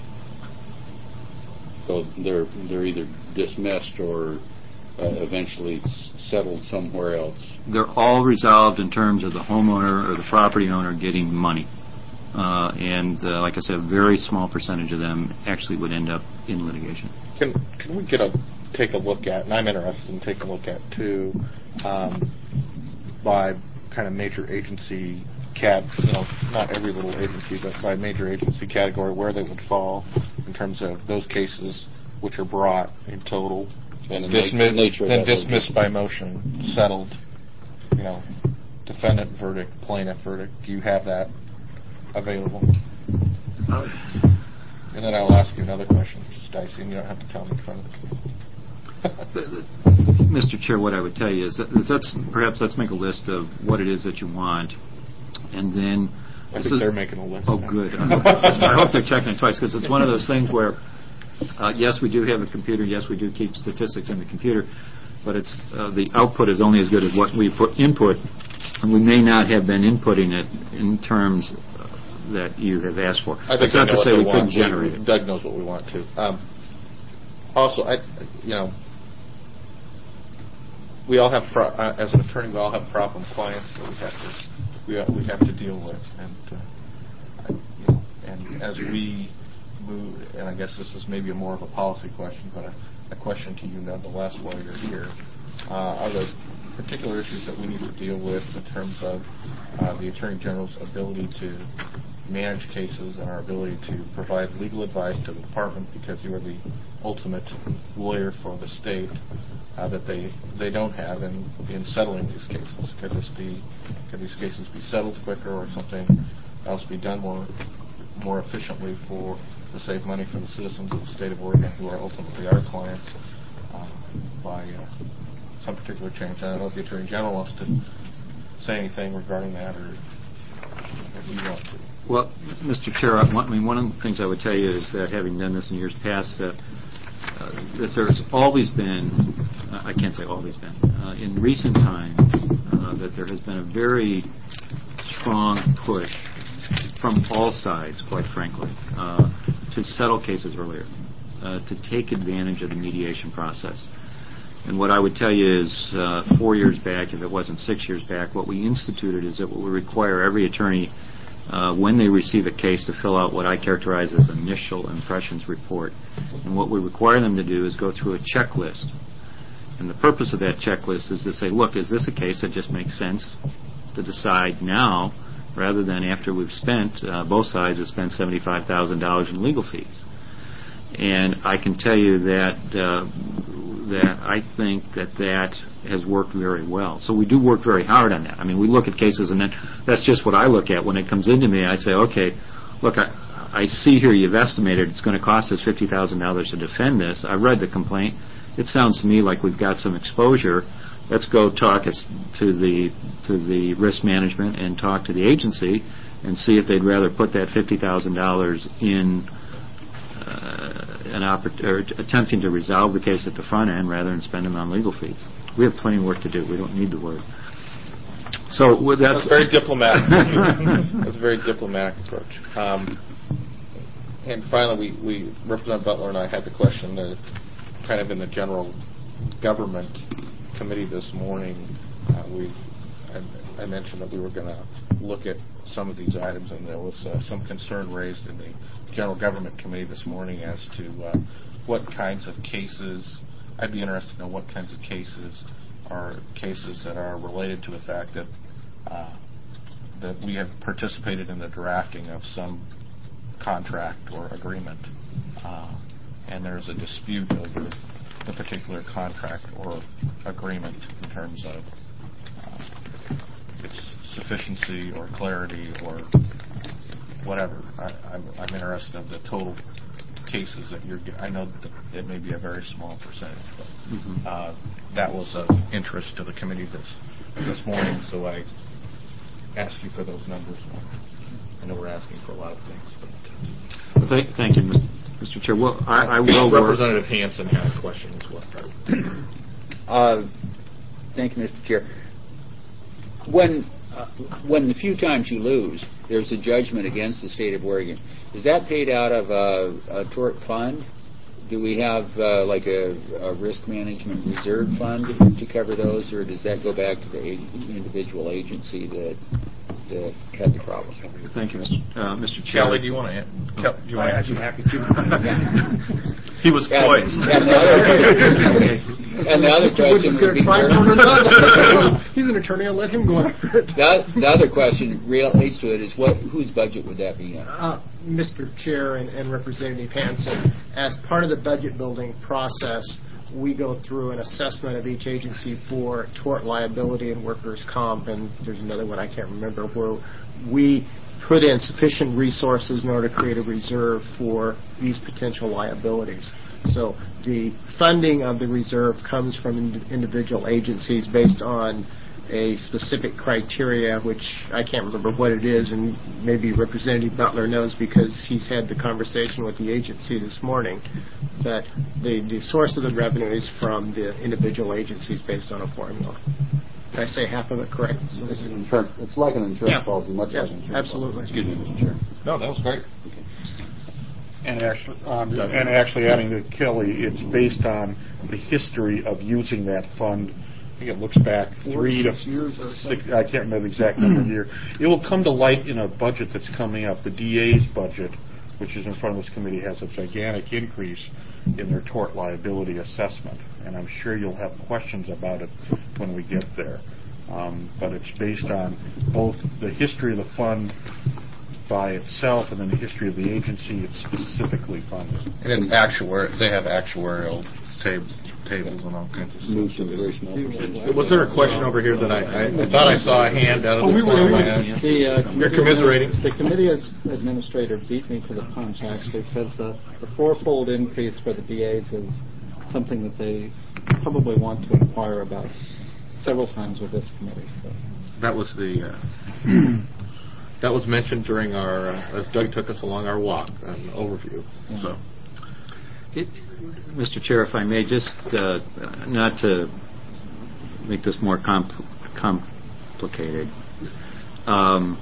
So they're they're either dismissed or uh, eventually settled somewhere else. They're all resolved in terms of the homeowner or the property owner getting money. Uh, and uh, like I said, a very small percentage of them actually would end up in litigation. Can can we get a take a look at, and I'm interested in taking a look at too, um, by kind of major agency cat, you know, not every little agency, but by major agency category, where they would fall in terms of those cases which are brought in total, and dismi- nature then dismissed by motion, settled, you know, defendant verdict, plaintiff verdict. Do you have that available? And then I'll ask you another question, which is dicey, and you don't have to tell me in front of the committee. Mister Chair, what I would tell you is that let's perhaps let's make a list of what it is that you want, and then I think they're making a list. Oh, good. I hope they're checking it twice, because it's one of those things where, uh, yes, we do have a computer, yes, we do keep statistics in the computer, but it's uh, the output is only as good as what we put input, and we may not have been inputting it in terms that you have asked for. I think That's not to say we couldn't want. generate we, it. Doug knows what we want to. Um, also, I, you know, we all have, pro- uh, as an attorney, we all have problem clients that we have to we, uh, we have to deal with, and uh, I, you know, and as we move, and I guess this is maybe a more of a policy question, but a, a question to you nonetheless while you're here. Uh, are there particular issues that we need to deal with in terms of uh, the Attorney General's ability to manage cases and our ability to provide legal advice to the department, because you are the ultimate lawyer for the state, uh, that they they don't have in, in settling these cases? Could this be could these cases be settled quicker, or something else be done more more efficiently for to save money for the citizens of the state of Oregon, who are ultimately our clients, uh, by uh, some particular change? I don't know if the Attorney General wants to say anything regarding that, or if you want to. Well, Mister Chair, I, want, I mean, one of the things I would tell you is that, having done this in years past, that uh, that there's always been, uh, I can't say always been, uh, in recent times, uh, that there has been a very strong push from all sides, quite frankly, uh, to settle cases earlier, uh, to take advantage of the mediation process. And what I would tell you is, uh, four years back, if it wasn't six years back, what we instituted is that we require every attorney, uh, when they receive a case, to fill out what I characterize as initial impressions report. And what we require them to do is go through a checklist. And the purpose of that checklist is to say, look, is this a case that just makes sense to decide now, rather than after we've spent, uh, both sides have spent seventy-five thousand dollars in legal fees. And I can tell you that uh, that I think that that has worked very well. So we do work very hard on that. I mean, we look at cases, and then that's just what I look at. When it comes into me, I say, okay, look, I, I see here you've estimated it's going to cost us fifty thousand dollars to defend this. I read the complaint. It sounds to me like we've got some exposure. Let's go talk to the to the risk management and talk to the agency and see if they'd rather put that fifty thousand dollars in uh, an oppor- or attempting to resolve the case at the front end rather than spend them on legal fees. We have plenty of work to do. We don't need the word. So well, that's, that's very diplomatic. That's a very diplomatic approach. Um, and finally, we, we Representative Butler and I had the question uh, kind of in the general government committee this morning. Uh, we I, I mentioned that we were going to look at some of these items, and there was uh, some concern raised in the general government committee this morning as to uh, what kinds of cases. I'd be interested to know what kinds of cases are cases that are related to the fact that uh, that we have participated in the drafting of some contract or agreement, uh, and there's a dispute over the particular contract or agreement in terms of uh, its sufficiency or clarity or whatever. I, I'm, I'm interested in the total cases that you're. I know that it may be a very small percentage, but mm-hmm. uh, that was of interest to the committee this this morning. So I ask you for those numbers. I know we're asking for a lot of things. But, uh, thank, thank you, Mister Chair. Well, I, I will. Representative Hansen had a question as well. Uh, thank you, Mister Chair. When uh, when the few times you lose, there's a judgment against the state of Oregon. Is that paid out of a, a tort fund? Do we have uh, like a, a risk management reserve fund to cover those, or does that go back to the a- individual agency that that had the problem? Thank you, Mister Uh, Mister Chair. Kelly, do you want to? Kel- do you want to I'd be happy to. He was poised. And, and the other, and the other question would be, he's an attorney. I'll let him go after it. The, the other question relates to it is what whose budget would that be in? Uh, Mister Chair and, and Representative Hansen, as part of the budget building process, we go through an assessment of each agency for tort liability and workers' comp, and there's another one I can't remember, where we put in sufficient resources in order to create a reserve for these potential liabilities. So the funding of the reserve comes from ind- individual agencies based on a specific criteria, which I can't remember what it is, and maybe Representative Butler knows because he's had the conversation with the agency this morning. But the, the source of the revenue is from the individual agencies based on a formula. Did I say half of it correct? So it's, an insurance, it's like an insurance yeah. policy, much yeah, like an insurance absolutely. policy. Excuse me, Mister Chair. No, that was great. Okay. And actually, um, and actually adding to Kelly, it's based on the history of using that fund. I think it looks back three to years or six. I can't remember the exact number here. It will come to light in a budget that's coming up. The D A's budget, which is in front of this committee, has a gigantic increase in their tort liability assessment, and I'm sure you'll have questions about it when we get there. Um, but it's based on both the history of the fund by itself and then the history of the agency it's specifically funded. And it's actuarial. They have actuarial tab- tables and all kinds of Moves stuff. to a very small percentage. Was there a question over here that I, I, I thought I saw a hand out of Oh, the we were- corner of we my were- eye. The, uh, You're commiserating. The committee administrator beat me to the punch, actually, because the, the fourfold increase for the D As is something that they probably want to inquire about several times with this committee. So. That was the uh, that was mentioned during our uh, as Doug took us along our walk, an overview. Yeah. So, It, Mister Chair, if I may, just uh, not to make this more compl- complicated, um,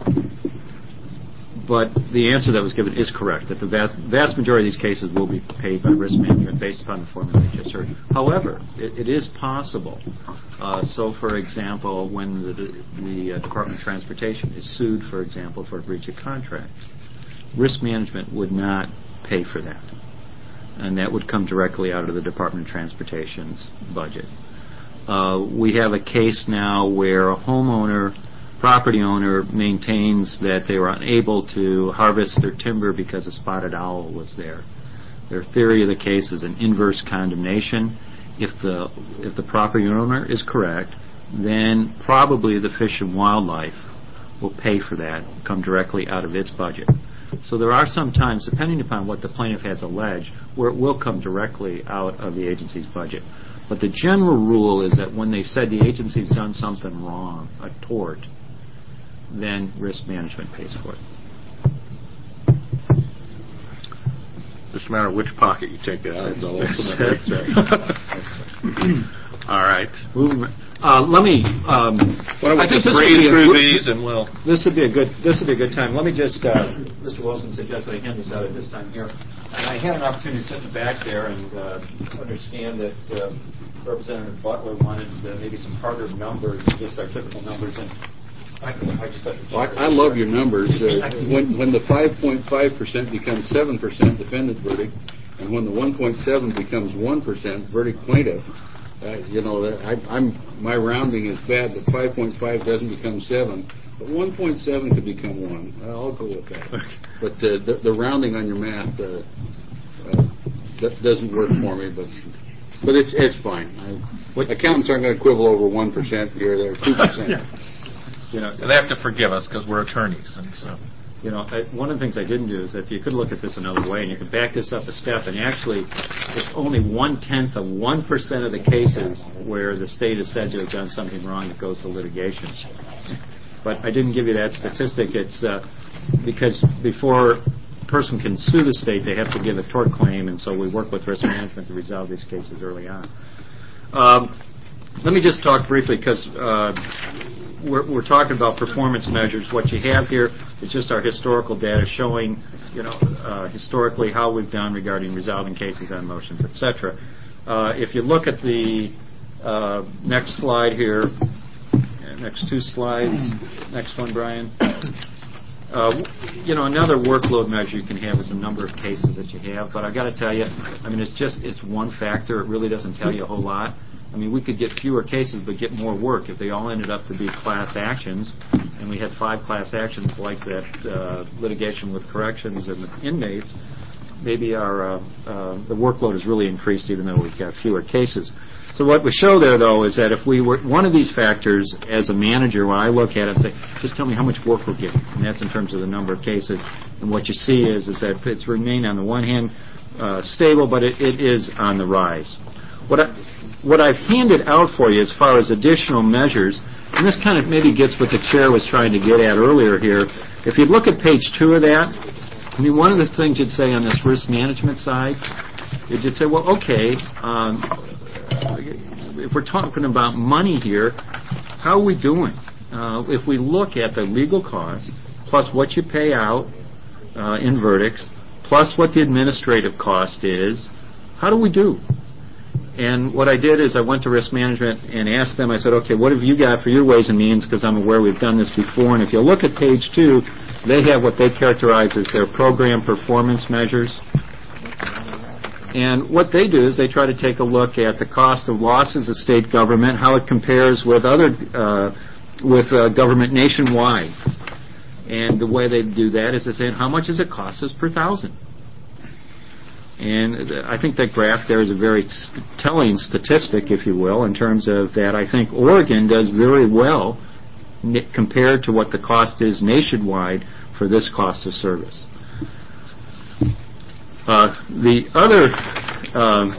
but the answer that was given is correct, that the vast, vast majority of these cases will be paid by risk management based upon the formula you just heard. However, it, it is possible. Uh, so, for example, when the, the uh, Department of Transportation is sued, for example, for a breach of contract, risk management would not pay for that. And that would come directly out of the Department of Transportation's budget. Uh, we have a case now where a homeowner, property owner, maintains that they were unable to harvest their timber because a spotted owl was there. Their theory of the case is an inverse condemnation. If the if the property owner is correct, then probably the Fish and Wildlife will pay for that, come directly out of its budget. So there are some times, depending upon what the plaintiff has alleged, where it will come directly out of the agency's budget. But the general rule is that when they've said the agency's done something wrong, a tort, then risk management pays for it. Just a matter of which pocket you take it out. That's all. That's right. All right. Uh, let me. Um, Why don't we I think just this would breeze be a through good- these and we'll... This would be a good. This would be a good time. Let me just. Uh, Mister Wilson suggested I hand this out at this time here, and I had an opportunity to sit in the back there and uh, understand that uh, Representative Butler wanted uh, maybe some harder numbers, just our typical numbers, and I, I just. Well, I, I love your numbers. Uh, when when the five point five percent becomes seven percent defendant verdict, and when the one point seven becomes one percent verdict plaintiff. Uh, you know, I, I'm my rounding is bad, but five point five doesn't become seven. But one point seven could become one. I'll go with that. But uh, the, the rounding on your math uh, uh, that doesn't work for me. But but it's it's fine. I, what, accountants aren't going to quibble over one percent here, there, two percent. You know, And they have to forgive us because we're attorneys, and so... You know, I, one of the things I didn't do is that you could look at this another way, and you could back this up a step, and actually, it's only one-tenth of one percent of the cases where the state is said to have done something wrong that goes to litigation. But I didn't give you that statistic. It's uh, because before a person can sue the state, they have to give a tort claim, and so we work with risk management to resolve these cases early on. Um, let me just talk briefly, because uh, we're, we're talking about performance measures. What you have here is just our historical data showing, you know, uh, historically how we've done regarding resolving cases on motions, et cetera. Uh, if you look at the uh, next slide here, next two slides, next one, Brian. Uh, you know, another workload measure you can have is the number of cases that you have. But I've got to tell you, I mean, it's just it's one factor. It really doesn't tell you a whole lot. I mean, we could get fewer cases but get more work if they all ended up to be class actions, and we had five class actions like that uh, litigation with corrections and the inmates. Maybe our uh, uh, the workload is really increased even though we've got fewer cases. So what we show there, though, is that if we were one of these factors as a manager, when I look at it and say, just tell me how much work we're getting, and that's in terms of the number of cases. And what you see is is that it's remained on the one hand uh, stable, but it, it is on the rise. What I, what I've handed out for you as far as additional measures, and this kind of maybe gets what the chair was trying to get at earlier here. If you look at page two of that, I mean, one of the things you'd say on this risk management side, you'd say, well, okay. Um, If we're talking about money here, how are we doing? Uh, if we look at the legal cost, plus what you pay out uh, in verdicts, plus what the administrative cost is, how do we do? And what I did is I went to risk management and asked them, I said, okay, what have you got for your ways and means? Because I'm aware we've done this before. And if you look at page two, they have what they characterize as their program performance measures. And what they do is they try to take a look at the cost of losses of state government, how it compares with other uh, with uh, government nationwide. And the way they do that is they say, how much does it cost us per thousand? And I think that graph there is a very st- telling statistic, if you will, in terms of that I think Oregon does very well n- compared to what the cost is nationwide for this cost of service. Uh, the other um,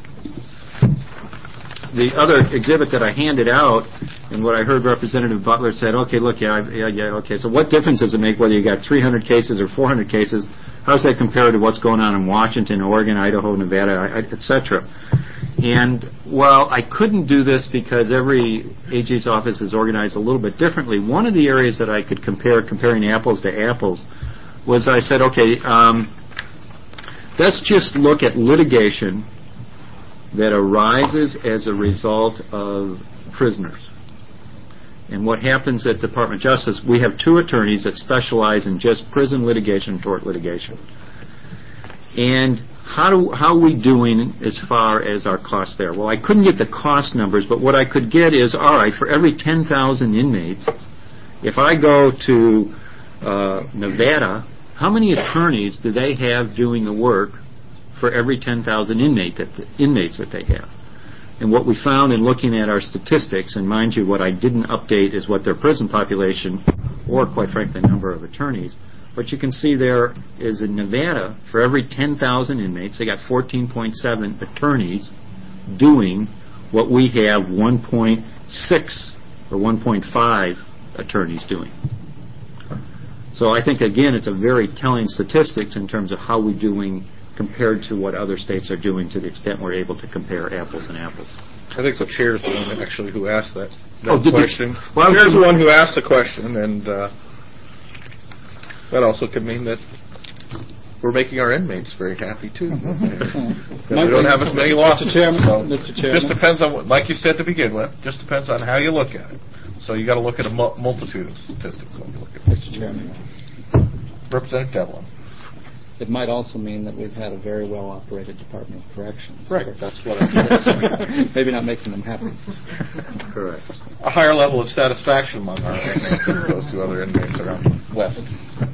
the other exhibit that I handed out, and what I heard Representative Butler said, okay, look, yeah, yeah, yeah, okay, so what difference does it make whether you got three hundred cases or four hundred cases? How does that compare to what's going on in Washington, Oregon, Idaho, Nevada, et cetera? And while I couldn't do this because every A G's office is organized a little bit differently, one of the areas that I could compare, comparing apples to apples, was I said, okay, um, let's just look at litigation that arises as a result of prisoners. And what happens at Department of Justice, we have two attorneys that specialize in just prison litigation, tort litigation. And how do how are we doing as far as our costs there? Well, I couldn't get the cost numbers, but what I could get is, all right, for every ten thousand inmates, if I go to uh, Nevada, how many attorneys do they have doing the work for every ten thousand inmate that, inmates that they have? And what we found in looking at our statistics, and mind you, what I didn't update is what their prison population, or quite frankly, the number of attorneys. What you can see there is in Nevada, for every ten thousand inmates, they got fourteen point seven attorneys doing what we have one point six or one point five attorneys doing. So I think, again, it's a very telling statistics in terms of how we're doing compared to what other states are doing, to the extent we're able to compare apples and apples. I think the chair's the one actually who asked that, that Oh, did the- question. well, I was the chair's the thinking- one who asked the question, and uh, that also could mean that we're making our inmates very happy too. That we don't have as many losses. Mister Chairman, So Mister Chairman. Just depends on what, like you said to begin with. Just depends on how you look at it. So you got to look at a mu- multitude of statistics when you look at it. Mister Chairman, Representative Devlin. it might also mean that we've had a very well-operated Department of Corrections. Right. That's what I Maybe not making them happy. Correct. A higher level of satisfaction among our inmates as opposed to other inmates around west.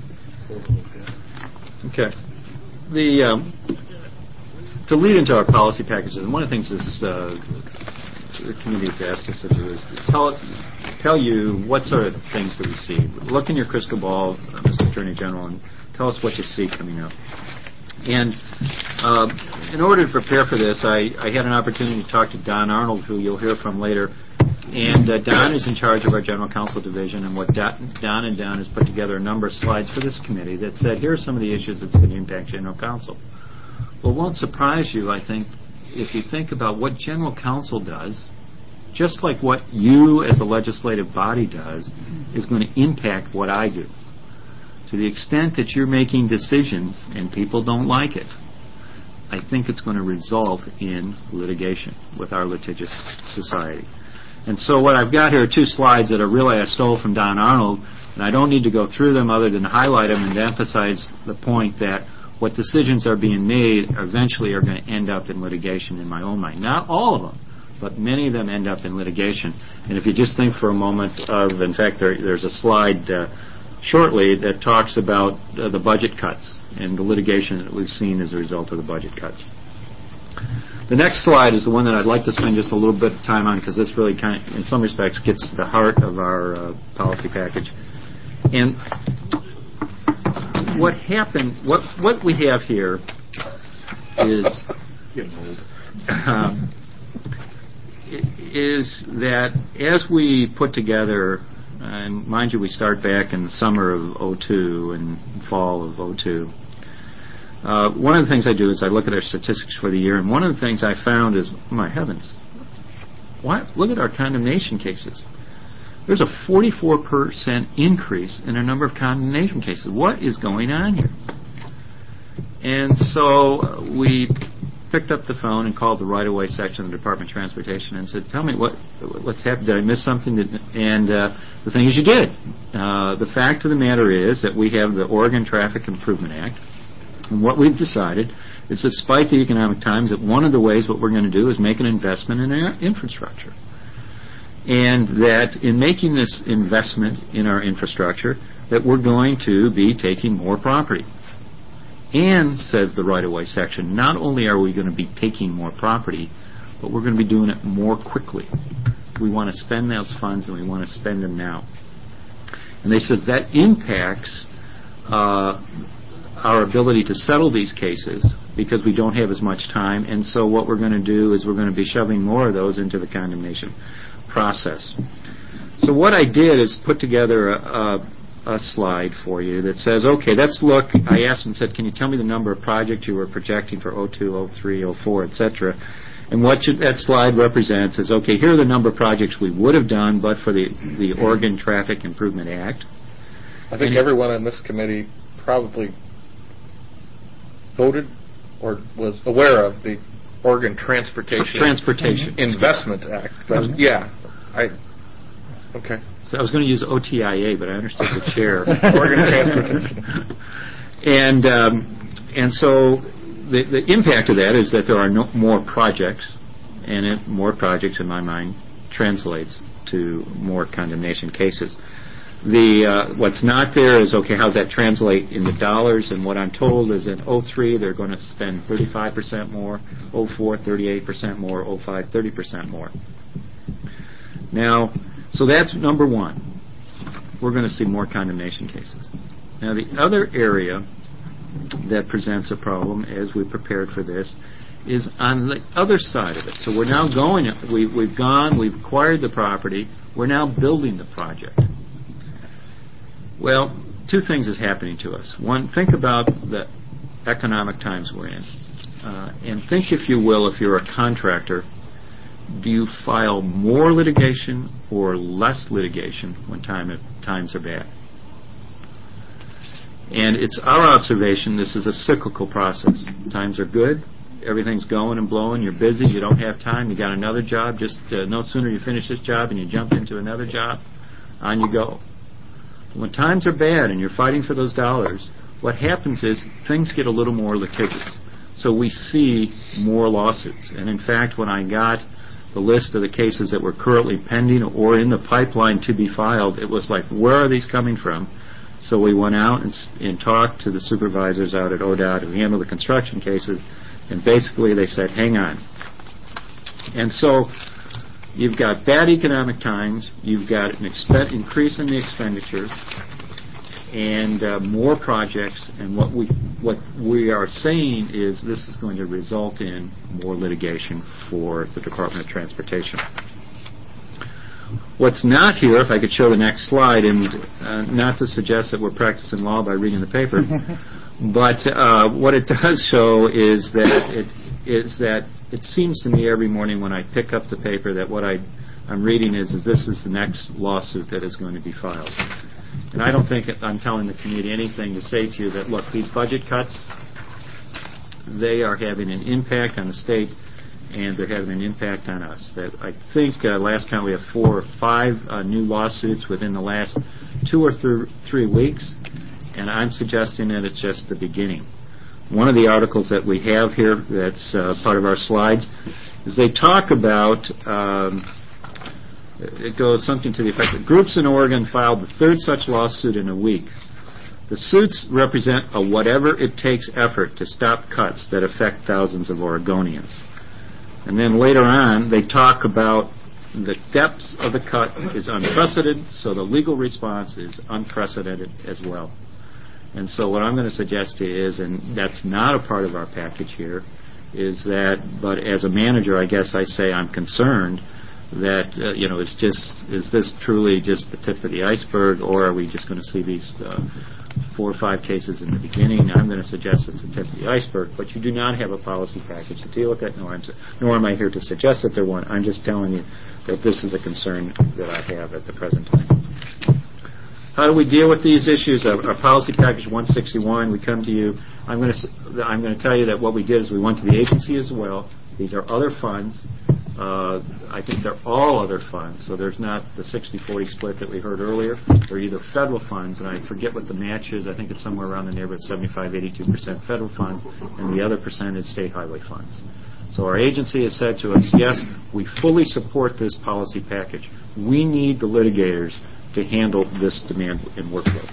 Okay. The um, to lead into our policy packages, and one of the things this uh, the committee has asked us to do is to tell tell you what sort of things that we see. Look in your crystal ball, uh, Mister Attorney General, and tell us what you see coming up. And uh, in order to prepare for this, I, I had an opportunity to talk to Don Arnold, who you'll hear from later. And uh, Don is in charge of our General Counsel Division, and what Don, Don and Don has put together a number of slides for this committee that said, here are some of the issues that's going to impact General Counsel. Well, it won't surprise you, I think, if you think about what General Counsel does, just like what you as a legislative body does, is going to impact what I do. To the extent that you're making decisions and people don't like it, I think it's going to result in litigation with our litigious society. And so what I've got here are two slides that are really I stole from Don Arnold, and I don't need to go through them other than highlight them and to emphasize the point that what decisions are being made eventually are going to end up in litigation in my own mind. Not all of them, but many of them end up in litigation. And if you just think for a moment of, in fact, there, there's a slide uh, shortly that talks about uh, the budget cuts and the litigation that we've seen as a result of the budget cuts. The next slide is the one that I'd like to spend just a little bit of time on because this really kind of, in some respects, gets to the heart of our uh, policy package. And what happened, what what we have here is um, is that as we put together, and mind you, we start back in the summer of oh two and fall of oh two. Uh, one of the things I do is I look at our statistics for the year, and one of the things I found is, oh my heavens, why, look at our condemnation cases. There's a forty-four percent increase in the number of condemnation cases. What is going on here? And so uh, we picked up the phone and called the right-of-way section of the Department of Transportation and said, tell me, what what's happened? Did I miss something? Did, and uh, the thing is, you did. Uh, the fact of the matter is that we have the Oregon Traffic Improvement Act. And what we've decided is, despite the economic times, that one of the ways what we're going to do is make an investment in our infrastructure. And that in making this investment in our infrastructure, that we're going to be taking more property. And, says the right-of-way section, not only are we going to be taking more property, but we're going to be doing it more quickly. We want to spend those funds, and we want to spend them now. And they says that impacts uh, our ability to settle these cases because we don't have as much time, and so what we're going to do is we're going to be shoving more of those into the condemnation process. So what I did is put together a, a, a slide for you that says, okay, let's look. I asked and said, can you tell me the number of projects you were projecting for oh two, oh three, oh four, et cetera? And what you, that slide represents is, okay, here are the number of projects we would have done but for the, the Oregon Traffic Improvement Act. I think and everyone in this committee probably voted or was aware of the Oregon Transportation Transportation Investment Act. But, yeah, I okay. So I was going to use O T I A, but I understood the chair. Oregon Transportation. And um, and so the the impact of that is that there are no more projects, and it, more projects, in my mind, translates to more condemnation cases. The uh, what's not there is, okay, how's that translate into dollars? And what I'm told is in oh three they're going to spend thirty-five percent more, oh four thirty-eight percent more, oh five thirty percent more. Now, so that's number one. We're going to see more condemnation cases. Now, the other area that presents a problem as we prepared for this is on the other side of it. So we're now going, we, we've gone, we've acquired the property, we're now building the project. Well, two things is happening to us. One, think about the economic times we're in. Uh, and think, if you will, if you're a contractor, do you file more litigation or less litigation when time, times are bad? And it's our observation this is a cyclical process. Times are good, everything's going and blowing, you're busy, you don't have time, you got another job, just uh, no sooner you finish this job and you jump into another job, on you go. When times are bad and you're fighting for those dollars, what happens is things get a little more litigious. So we see more lawsuits. And in fact, when I got the list of the cases that were currently pending or in the pipeline to be filed, it was like, where are these coming from? So we went out and, and talked to the supervisors out at O D O T who handle the construction cases, and basically they said, hang on. And so you've got bad economic times, you've got an expen- increase in the expenditures, and uh, more projects, and what we what we are saying is this is going to result in more litigation for the Department of Transportation. What's not here, if I could show the next slide, and uh, not to suggest that we're practicing law by reading the paper, but uh, what it does show is that it is that it seems to me every morning when I pick up the paper that what I, I'm reading is, is this is the next lawsuit that is going to be filed. And I don't think I'm telling the community anything to say to you that, look, these budget cuts, they are having an impact on the state, and they're having an impact on us. That I think uh, last count we have four or five uh, new lawsuits within the last two or th- three weeks, and I'm suggesting that it's just the beginning. One of the articles that we have here that's uh, part of our slides is they talk about, um, it goes something to the effect that groups in Oregon filed the third such lawsuit in a week. The suits represent a whatever-it-takes effort to stop cuts that affect thousands of Oregonians. And then later on, they talk about the depths of the cut is unprecedented, so the legal response is unprecedented as well. And so what I'm going to suggest to you is, and that's not a part of our package here, is that, but as a manager, I guess I say I'm concerned that, uh, you know, it's just, is this truly just the tip of the iceberg, or are we just going to see these uh, four or five cases in the beginning? I'm going to suggest it's the tip of the iceberg, but you do not have a policy package to deal with it, nor, I'm, nor am I here to suggest that there one. I'm just telling you that this is a concern that I have at the present time. How do we deal with these issues? Our, our policy package one sixty-one, we come to you. I'm going to I'm going to tell you that what we did is we went to the agency as well. These are other funds. Uh, I think they're all other funds, so there's not the sixty forty split that we heard earlier. They're either federal funds, and I forget what the match is. I think it's somewhere around the neighborhood of seventy-five, eighty-two percent federal funds, and the other percent is state highway funds. So our agency has said to us, yes, we fully support this policy package. We need the litigators to handle this demand and workload.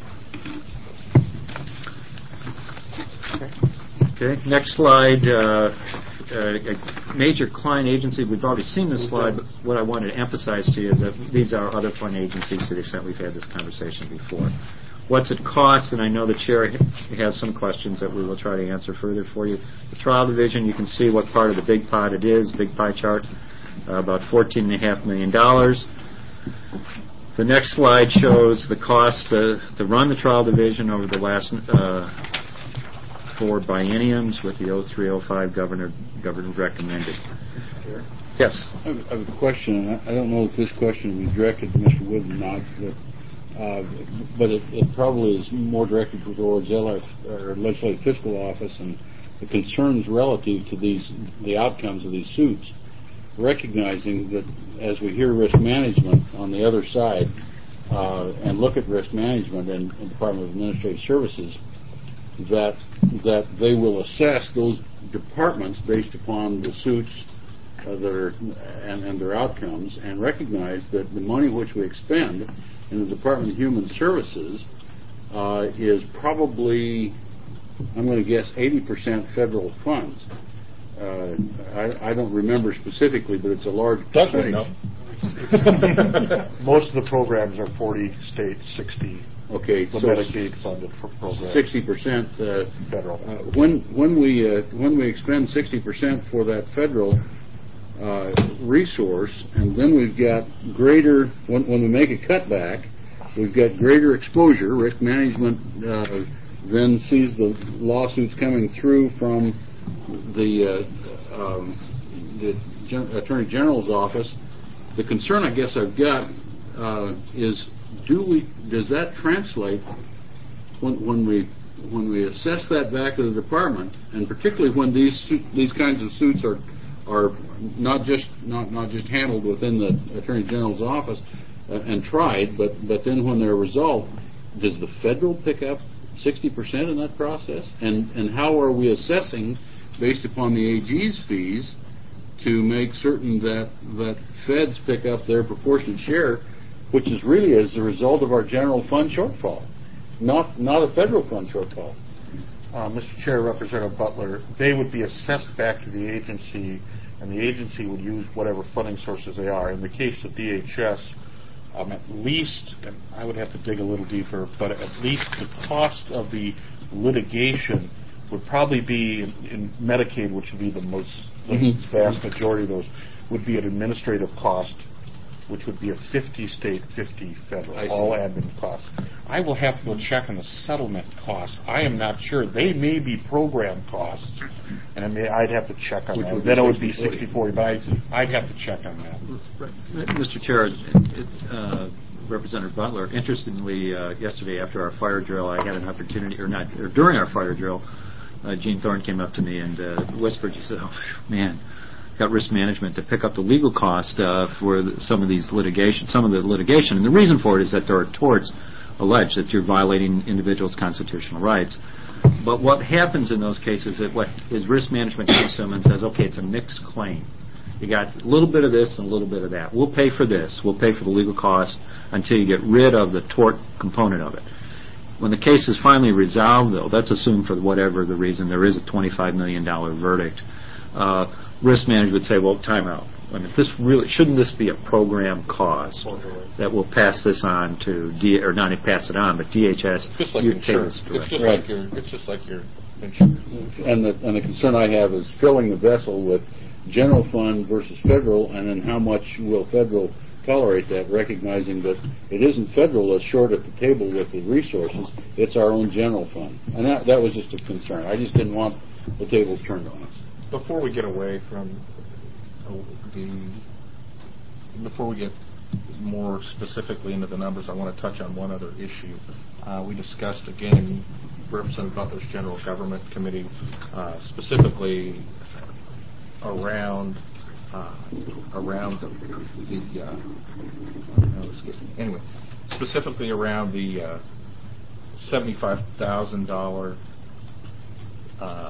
Okay, next slide. Uh, uh, a major client agency, we've already seen this slide, but what I wanted to emphasize to you is that these are other fund agencies to the extent we've had this conversation before. What's it cost? And I know the chair has some questions that we will try to answer further for you. The trial division, you can see what part of the big pot it is, big pie chart, uh, about fourteen point five million dollars. The next slide shows the cost to, to run the trial division over the last uh, four bienniums with the oh three oh five governor governor recommended. Yes. I have, I have a question. I don't know if this question will be directed to Mister Wood or not, but, uh, but it, it probably is more directed towards L F, or Legislative Fiscal Office, and the concerns relative to these the outcomes of these suits. Recognizing that as we hear risk management on the other side uh, and look at risk management and, and Department of Administrative Services, that that they will assess those departments based upon the suits uh, that are and, and their outcomes, and recognize that the money which we expend in the Department of Human Services uh, is probably, I'm going to guess, eighty percent federal funds. Uh, I, I don't remember specifically, but it's a large percentage. No. Most of the programs are forty state, sixty. Okay, the so Medicaid funded for programs. Sixty percent uh, federal. Uh, when when we uh, when we expend sixty percent for that federal uh, resource, and then we've got greater when, when we make a cutback, we've got greater exposure. Risk management uh, then sees the lawsuits coming through from the, uh, um, the Gen- Attorney General's office. The concern I guess I've got uh, is, do we, does that translate when, when we when we assess that back to the department, and particularly when these su- these kinds of suits are are not just not, not just handled within the Attorney General's office uh, and tried, but but then when they're resolved, does the federal pick up sixty percent in that process? And and how are we assessing based upon the A G's fees to make certain that that feds pick up their proportionate share, which is really as a result of our general fund shortfall, not not a federal fund shortfall? Uh, Mister Chair, Representative Butler, they would be assessed back to the agency, and the agency would use whatever funding sources they are. In the case of D H S, um, at least, and I would have to dig a little deeper, but at least the cost of the litigation would probably be in, in Medicaid, which would be the most, the Mm-hmm. vast majority of those, would be an administrative cost, which would be a fifty state, fifty federal, I see. all admin costs. I will have to go check on the settlement costs. I am not sure. They may be program costs, and I may, I'd have to check on Which that. would be Then it would be sixty sixty forty, but I, I'd have to check on that. Mister Chair, uh, Representative Butler, interestingly, uh, yesterday after our fire drill, I had an opportunity, or not, or during our fire drill, uh, Gene Thorne came up to me and uh, whispered, she said, oh, man, got risk management to pick up the legal cost uh, for the, some of these litigation, some of the litigation. And the reason for it is that there are torts alleged that you're violating individuals' constitutional rights. But what happens in those cases is what is risk management comes to them and says, okay, it's a mixed claim. You got a little bit of this and a little bit of that. We'll pay for this. We'll pay for the legal costs until you get rid of the tort component of it. When the case is finally resolved, though, that's assumed for whatever the reason, there is a twenty-five million dollars verdict. Uh, risk management would say, well, time out. I mean, this really shouldn't this be a program cost that will pass this on to D, or not pass it on, but D H S. Just like you insurance. pay this It's just Right. like your. It's just like your insurance. And the, and the concern I have is filling the vessel with general fund versus federal, and then how much will federal tolerate that, recognizing that it isn't federal that's short at the table with the resources, it's our own general fund. And that, that was just a concern. I just didn't want the tables turned on us. Before we get away from the, before we get more specifically into the numbers, I want to touch on one other issue. Uh, we discussed again, Representative Butler's General Government Committee, uh, specifically around uh, around the, the uh, anyway, specifically around the uh, seventy-five thousand dollars uh,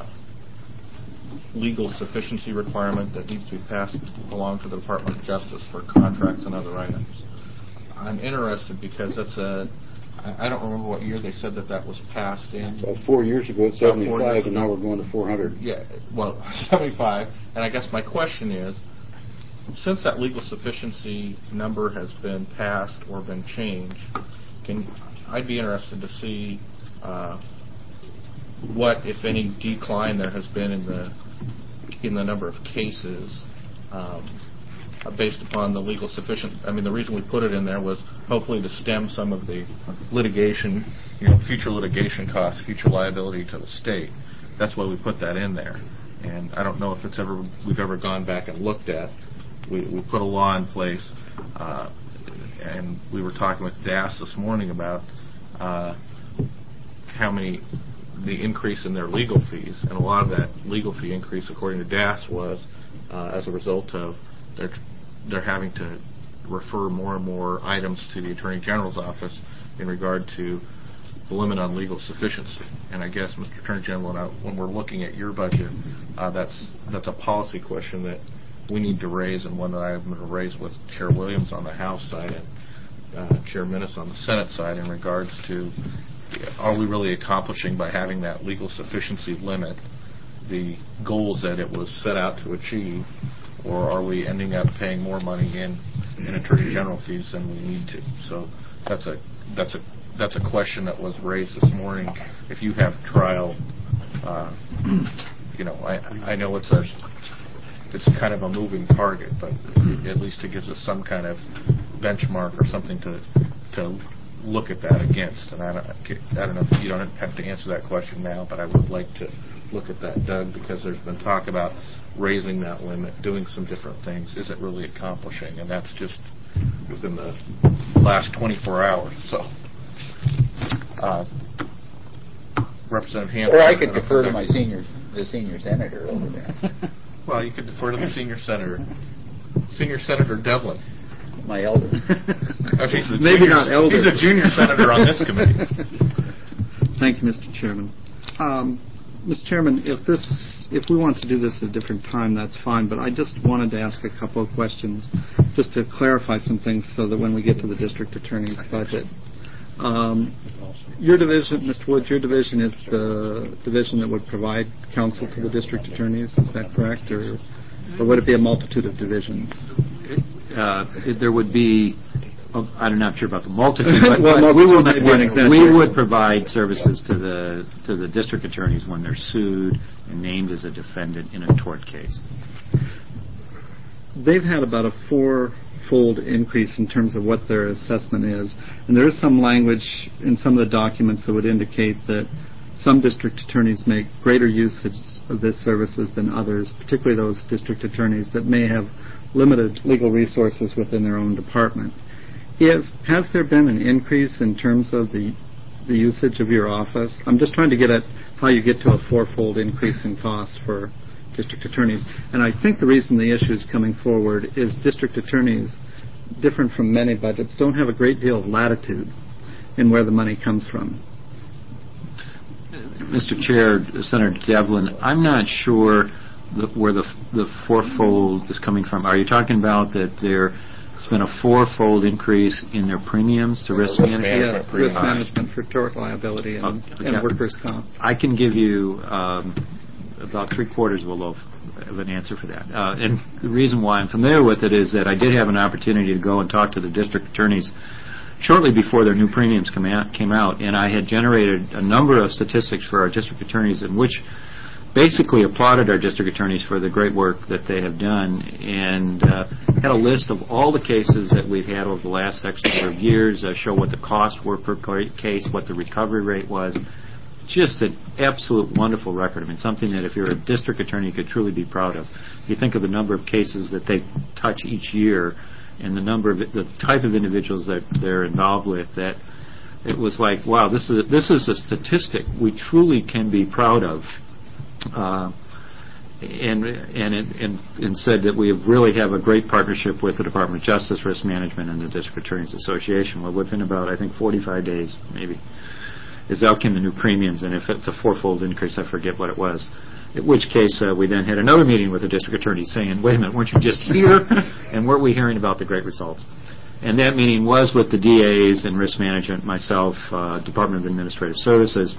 legal sufficiency requirement that needs to be passed along to the Department of Justice for contracts and other items. I'm interested because that's a, I I don't remember what year they said that that was passed in. About four years ago, it's About four seventy-five, years and ago. now we're going to four hundred. Yeah, well, seventy-five, and I guess my question is, since that legal sufficiency number has been passed or been changed, can I'd be interested to see uh, what, if any, decline there has been in the in the number of cases um, based upon the legal sufficient. I mean, the reason we put it in there was hopefully to stem some of the litigation, you know, future litigation costs, future liability to the state. That's why we put that in there. And I don't know if it's ever we've ever gone back and looked at. We, we put a law in place, uh, and we were talking with D A S this morning about uh, how many, the increase in their legal fees, and a lot of that legal fee increase, according to D A S, was uh, as a result of their they're having to refer more and more items to the Attorney General's office in regard to the limit on legal sufficiency. And I guess, Mister Attorney General, when, I, when we're looking at your budget, uh, that's that's a policy question that we need to raise, and one that I'm going to raise with Chair Williams on the House side and uh, Chair Minnis on the Senate side in regards to, are we really accomplishing by having that legal sufficiency limit the goals that it was set out to achieve, or are we ending up paying more money in, in Attorney General fees than we need to? So that's a that's a that's a question that was raised this morning. If you have trial, uh, you know, I I know it's a it's kind of a moving target, but at least it gives us some kind of benchmark or something to to look at that against. And I don't, I don't know if you don't have to answer that question now, but I would like to look at that, Doug, because there's been talk about raising that limit, doing some different things. Is it really accomplishing? And that's just within the last twenty-four hours. So, uh, Representative Hanson. Or I could defer to my senior, the senior senator over there. Well, you could defer to the senior senator. Senior Senator Devlin. My elder. Oh, he's a Maybe junior, not elder. He's a junior senator on this committee. Thank you, Mister Chairman. Um, Mister Chairman, if this, if we want to do this at a different time, that's fine. But I just wanted to ask a couple of questions, just to clarify some things, so that when we get to the district attorney's budget, um, your division, Mister Wood, your division is the division that would provide counsel to the district attorneys. Is that correct, or, or would it be a multitude of divisions? Uh, there would be, oh, I'm not sure about the multitude, but, well, but we, would, would, we would provide services to the to the district attorneys when they're sued and named as a defendant in a tort case. They've had about a four-fold increase in terms of what their assessment is, and there is some language in some of the documents that would indicate that some district attorneys make greater usage of this services than others, particularly those district attorneys that may have limited legal resources within their own department. Is, has there been an increase in terms of the the usage of your office? I'm just trying to get at how you get to a fourfold increase in costs for district attorneys. And I think the reason the issue is coming forward is district attorneys, different from many budgets, don't have a great deal of latitude in where the money comes from. Mister Chair, Senator Devlin, I'm not sure the, where the the fourfold is coming from. Are you talking about that there's been a fourfold increase in their premiums to risk, risk management? Yeah, risk management for tort liability and, okay. and workers' comp. I can give you um, about three quarters of a loaf of an answer for that. Uh, and the reason why I'm familiar with it is that I did have an opportunity to go and talk to the district attorneys shortly before their new premiums come out, came out, and I had generated a number of statistics for our district attorneys in which basically applauded our district attorneys for the great work that they have done, and uh, had a list of all the cases that we've had over the last X number of years, uh, show what the costs were per case, what the recovery rate was. Just an absolute wonderful record. I mean, something that if you're a district attorney you could truly be proud of. You think of the number of cases that they touch each year and the number of, the type of individuals that they're involved with, that it was like, wow, this is, this is a statistic we truly can be proud of. Uh, and and, it, and and said that we really have a great partnership with the Department of Justice, Risk Management, and the District Attorneys Association. Well, within about, I think, forty-five days, maybe, is out came the new premiums, and if it's a fourfold increase, I forget what it was. In which case, uh, we then had another meeting with the district attorney saying, wait a minute, weren't you just here? And weren't we hearing about the great results? And that meeting was with the D As and Risk Management, myself, uh, Department of Administrative Services.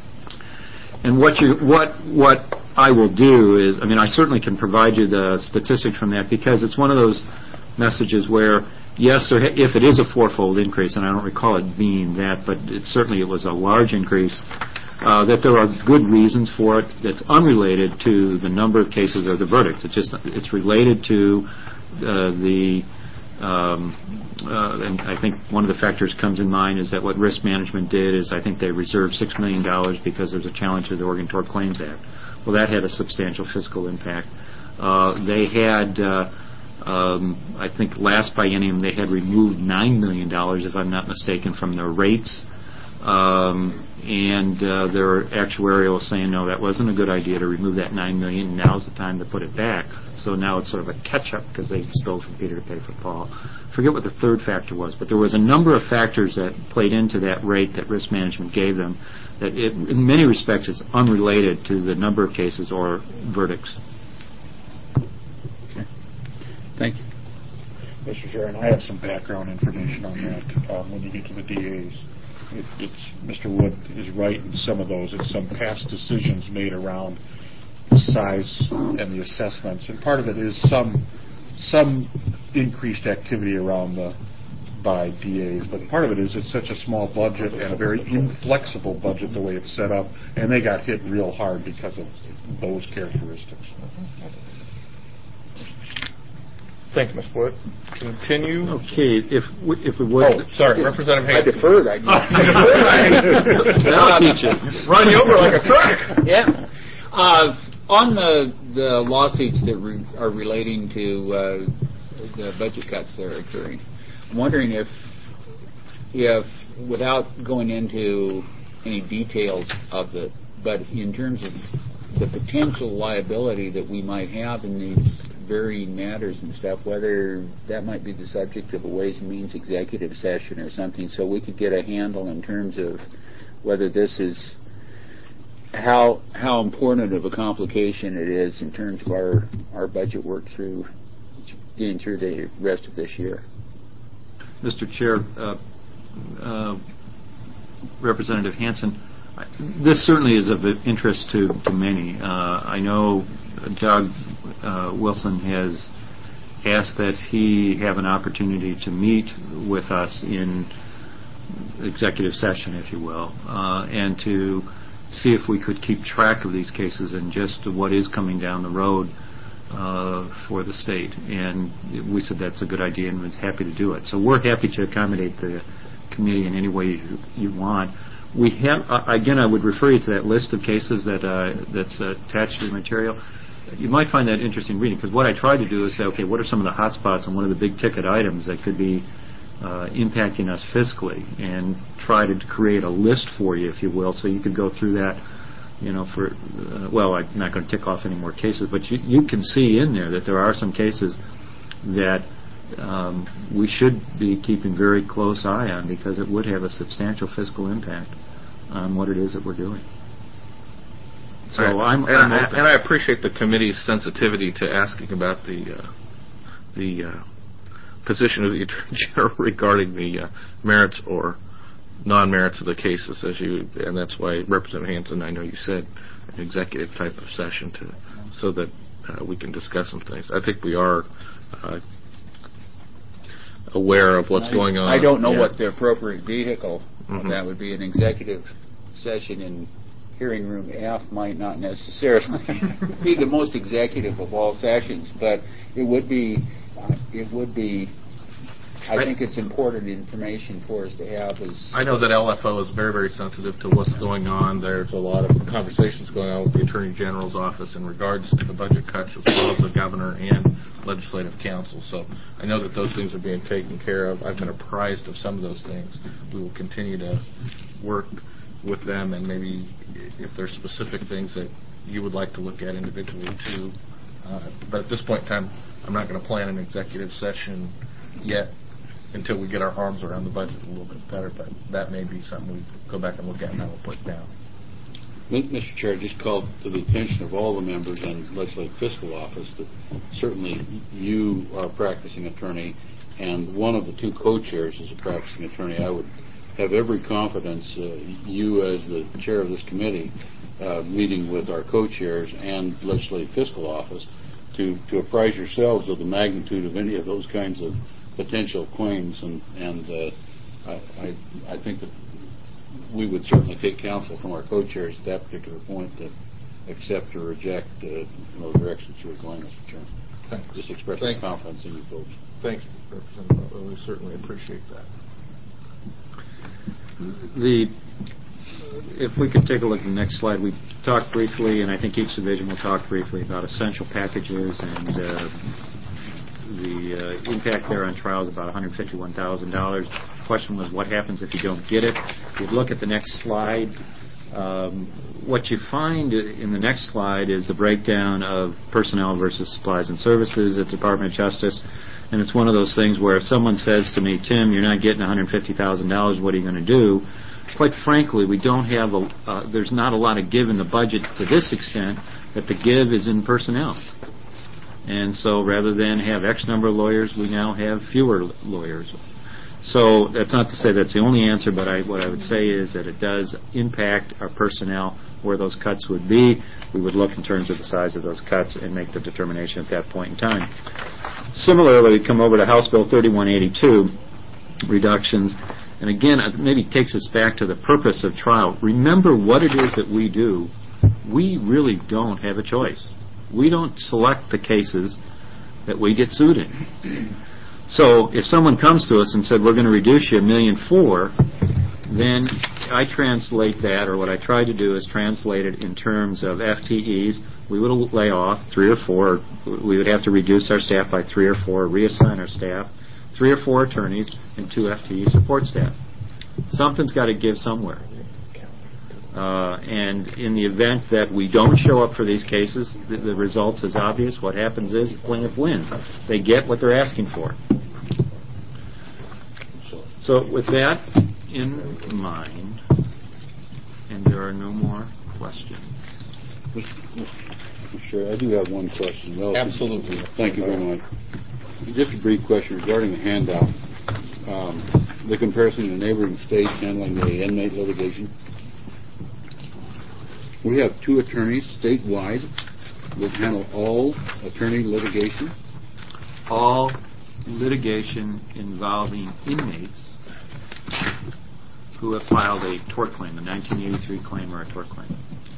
And what you, what, what I will do is, I mean, I certainly can provide you the statistics from that, because it's one of those messages where, yes, there, if it is a fourfold increase, and I don't recall it being that, but it certainly it was a large increase, uh, that there are good reasons for it that's unrelated to the number of cases or the verdicts. It's just, it's related to uh, the Um, uh, and I think one of the factors comes in mind is that what Risk Management did is I think they reserved six million dollars because there's a challenge to the Oregon Tort Claims Act. Well, that had a substantial fiscal impact. Uh, they had, uh, um, I think last biennium, they had removed nine million dollars, if I'm not mistaken, from their rates. Um, and uh, their actuarial was saying, no, that wasn't a good idea to remove that nine million dollars. Now's the time to put it back. So now it's sort of a catch-up because they stole from Peter to pay for Paul. I forget what the third factor was, but there was a number of factors that played into that rate that Risk Management gave them that it, in many respects is unrelated to the number of cases or verdicts. Okay. Thank you. Mister Chairman, I have some background information on that um, when you get to the D As. It, it's, Mister Wood is right in some of those. It's some past decisions made around the size and the assessments, and part of it is some some increased activity around the by D As, but part of it is it's such a small budget and a very inflexible budget the way it's set up, and they got hit real hard because of those characteristics. Thank you, Miz Wood. Continue. Okay, if we, if we would. Oh, sorry, Representative I Hanson. deferred. I That'll teach you. Run you over like a truck. Yeah. Uh, on the, the lawsuits that re- are relating to uh, the budget cuts that are occurring, I'm wondering if, if without going into any details of it, but in terms of the potential liability that we might have in these varying matters and stuff, whether that might be the subject of a Ways and Means executive session or something, so we could get a handle in terms of whether this is how how important of a complication it is in terms of our, our budget work through getting through the rest of this year. Mister Chair, uh, uh, Representative Hanson, this certainly is of interest to, to many. Uh, I know Doug uh, Wilson has asked that he have an opportunity to meet with us in executive session, if you will, uh, and to see if we could keep track of these cases and just what is coming down the road uh, for the state. And we said that's a good idea and was happy to do it. So we're happy to accommodate the committee in any way you, you want. We have, uh, again, I would refer you to that list of cases that uh, that's uh, attached to the material. You might find that interesting reading, because what I tried to do is say, okay, what are some of the hot spots and what are the big ticket items that could be uh, impacting us fiscally, and try to create a list for you, if you will, so you could go through that, you know, for, uh, well, I'm not going to tick off any more cases, but you, you can see in there that there are some cases that um, we should be keeping very close eye on, because it would have a substantial fiscal impact on what it is that we're doing. So Right. I'm, and, I'm I, open. and I appreciate the committee's sensitivity to asking about the uh, the uh, position of the Attorney General regarding the uh, merits or non-merits of the cases, as you, and that's why Representative Hanson, I know you said an executive type of session to, so that uh, we can discuss some things. I think we are uh, aware of what's I, going on. I don't know Yeah. what the appropriate vehicle of Mhm. that would be. An executive session in hearing room F might not necessarily be the most executive of all sessions, but it would be. Uh, it would be. I, I think it's important information for us to have. As I know that L F O is very, very sensitive to what's going on. There's a lot of conversations going on with the Attorney General's office in regards to the budget cuts, as well as the governor and legislative council. So I know that those things are being taken care of. I've been apprised of some of those things. We will continue to work with them, and maybe if there's specific things that you would like to look at individually too. Uh, but at this point in time, I'm not going to plan an executive session yet until we get our arms around the budget a little bit better, but that may be something we go back and look at and I will put down. Mister Chair, just called to the attention of all the members and Legislative Fiscal Office that certainly you are a practicing attorney, and one of the two co-chairs is a practicing attorney. I would have every confidence, uh, you as the chair of this committee, uh, meeting with our co-chairs and Legislative Fiscal Office, to, to apprise yourselves of the magnitude of any of those kinds of potential claims, and, and uh, I, I, I think that we would certainly take counsel from our co-chairs at that particular point to accept or reject uh, you know, the directions you were going, Mister Chairman. Thanks. Just express Thank my confidence in you folks. Thank you, Representative Butler. We certainly appreciate that. The, if we could take a look at the next slide, we talked briefly, and I think each division will talk briefly about essential packages, and uh, the uh, impact there on trials about one hundred fifty-one thousand dollars. The question was, what happens if you don't get it? If you look at the next slide, um, what you find in the next slide is the breakdown of personnel versus supplies and services at the Department of Justice. And it's one of those things where if someone says to me, Tim, you're not getting one hundred fifty thousand dollars, what are you going to do? Quite frankly, we don't have a, uh, there's not a lot of give in the budget to this extent, that the give is in personnel. And so rather than have X number of lawyers, we now have fewer l- lawyers. So that's not to say that's the only answer, but I, what I would say is that it does impact our personnel where those cuts would be. We would look in terms of the size of those cuts and make the determination at that point in time. Similarly, we come over to House Bill thirty-one eighty-two, reductions. And again, it maybe takes us back to the purpose of trial. Remember what it is that we do. We really don't have a choice. We don't select the cases. that we get sued in. So if someone comes to us and said, we're going to reduce you a million four, then I translate that, or what I try to do is translate it in terms of F T Es. We would lay off three or four. We would have to reduce our staff by three or four, reassign our staff, three or four attorneys, and two F T E support staff. Something's got to give somewhere. Uh, and in the event that we don't show up for these cases, the, the results is obvious. What happens is the plaintiff wins. They get what they're asking for. So with that in mind, and there are no more questions. Sure, I do have one question. Well, Absolutely. Thank you very much. Just a brief question regarding the handout. Um, the comparison to neighboring states handling the inmate litigation. We have two attorneys statewide that handle all attorney litigation. All litigation involving inmates who have filed a tort claim, a nineteen eighty-three claim or a tort claim.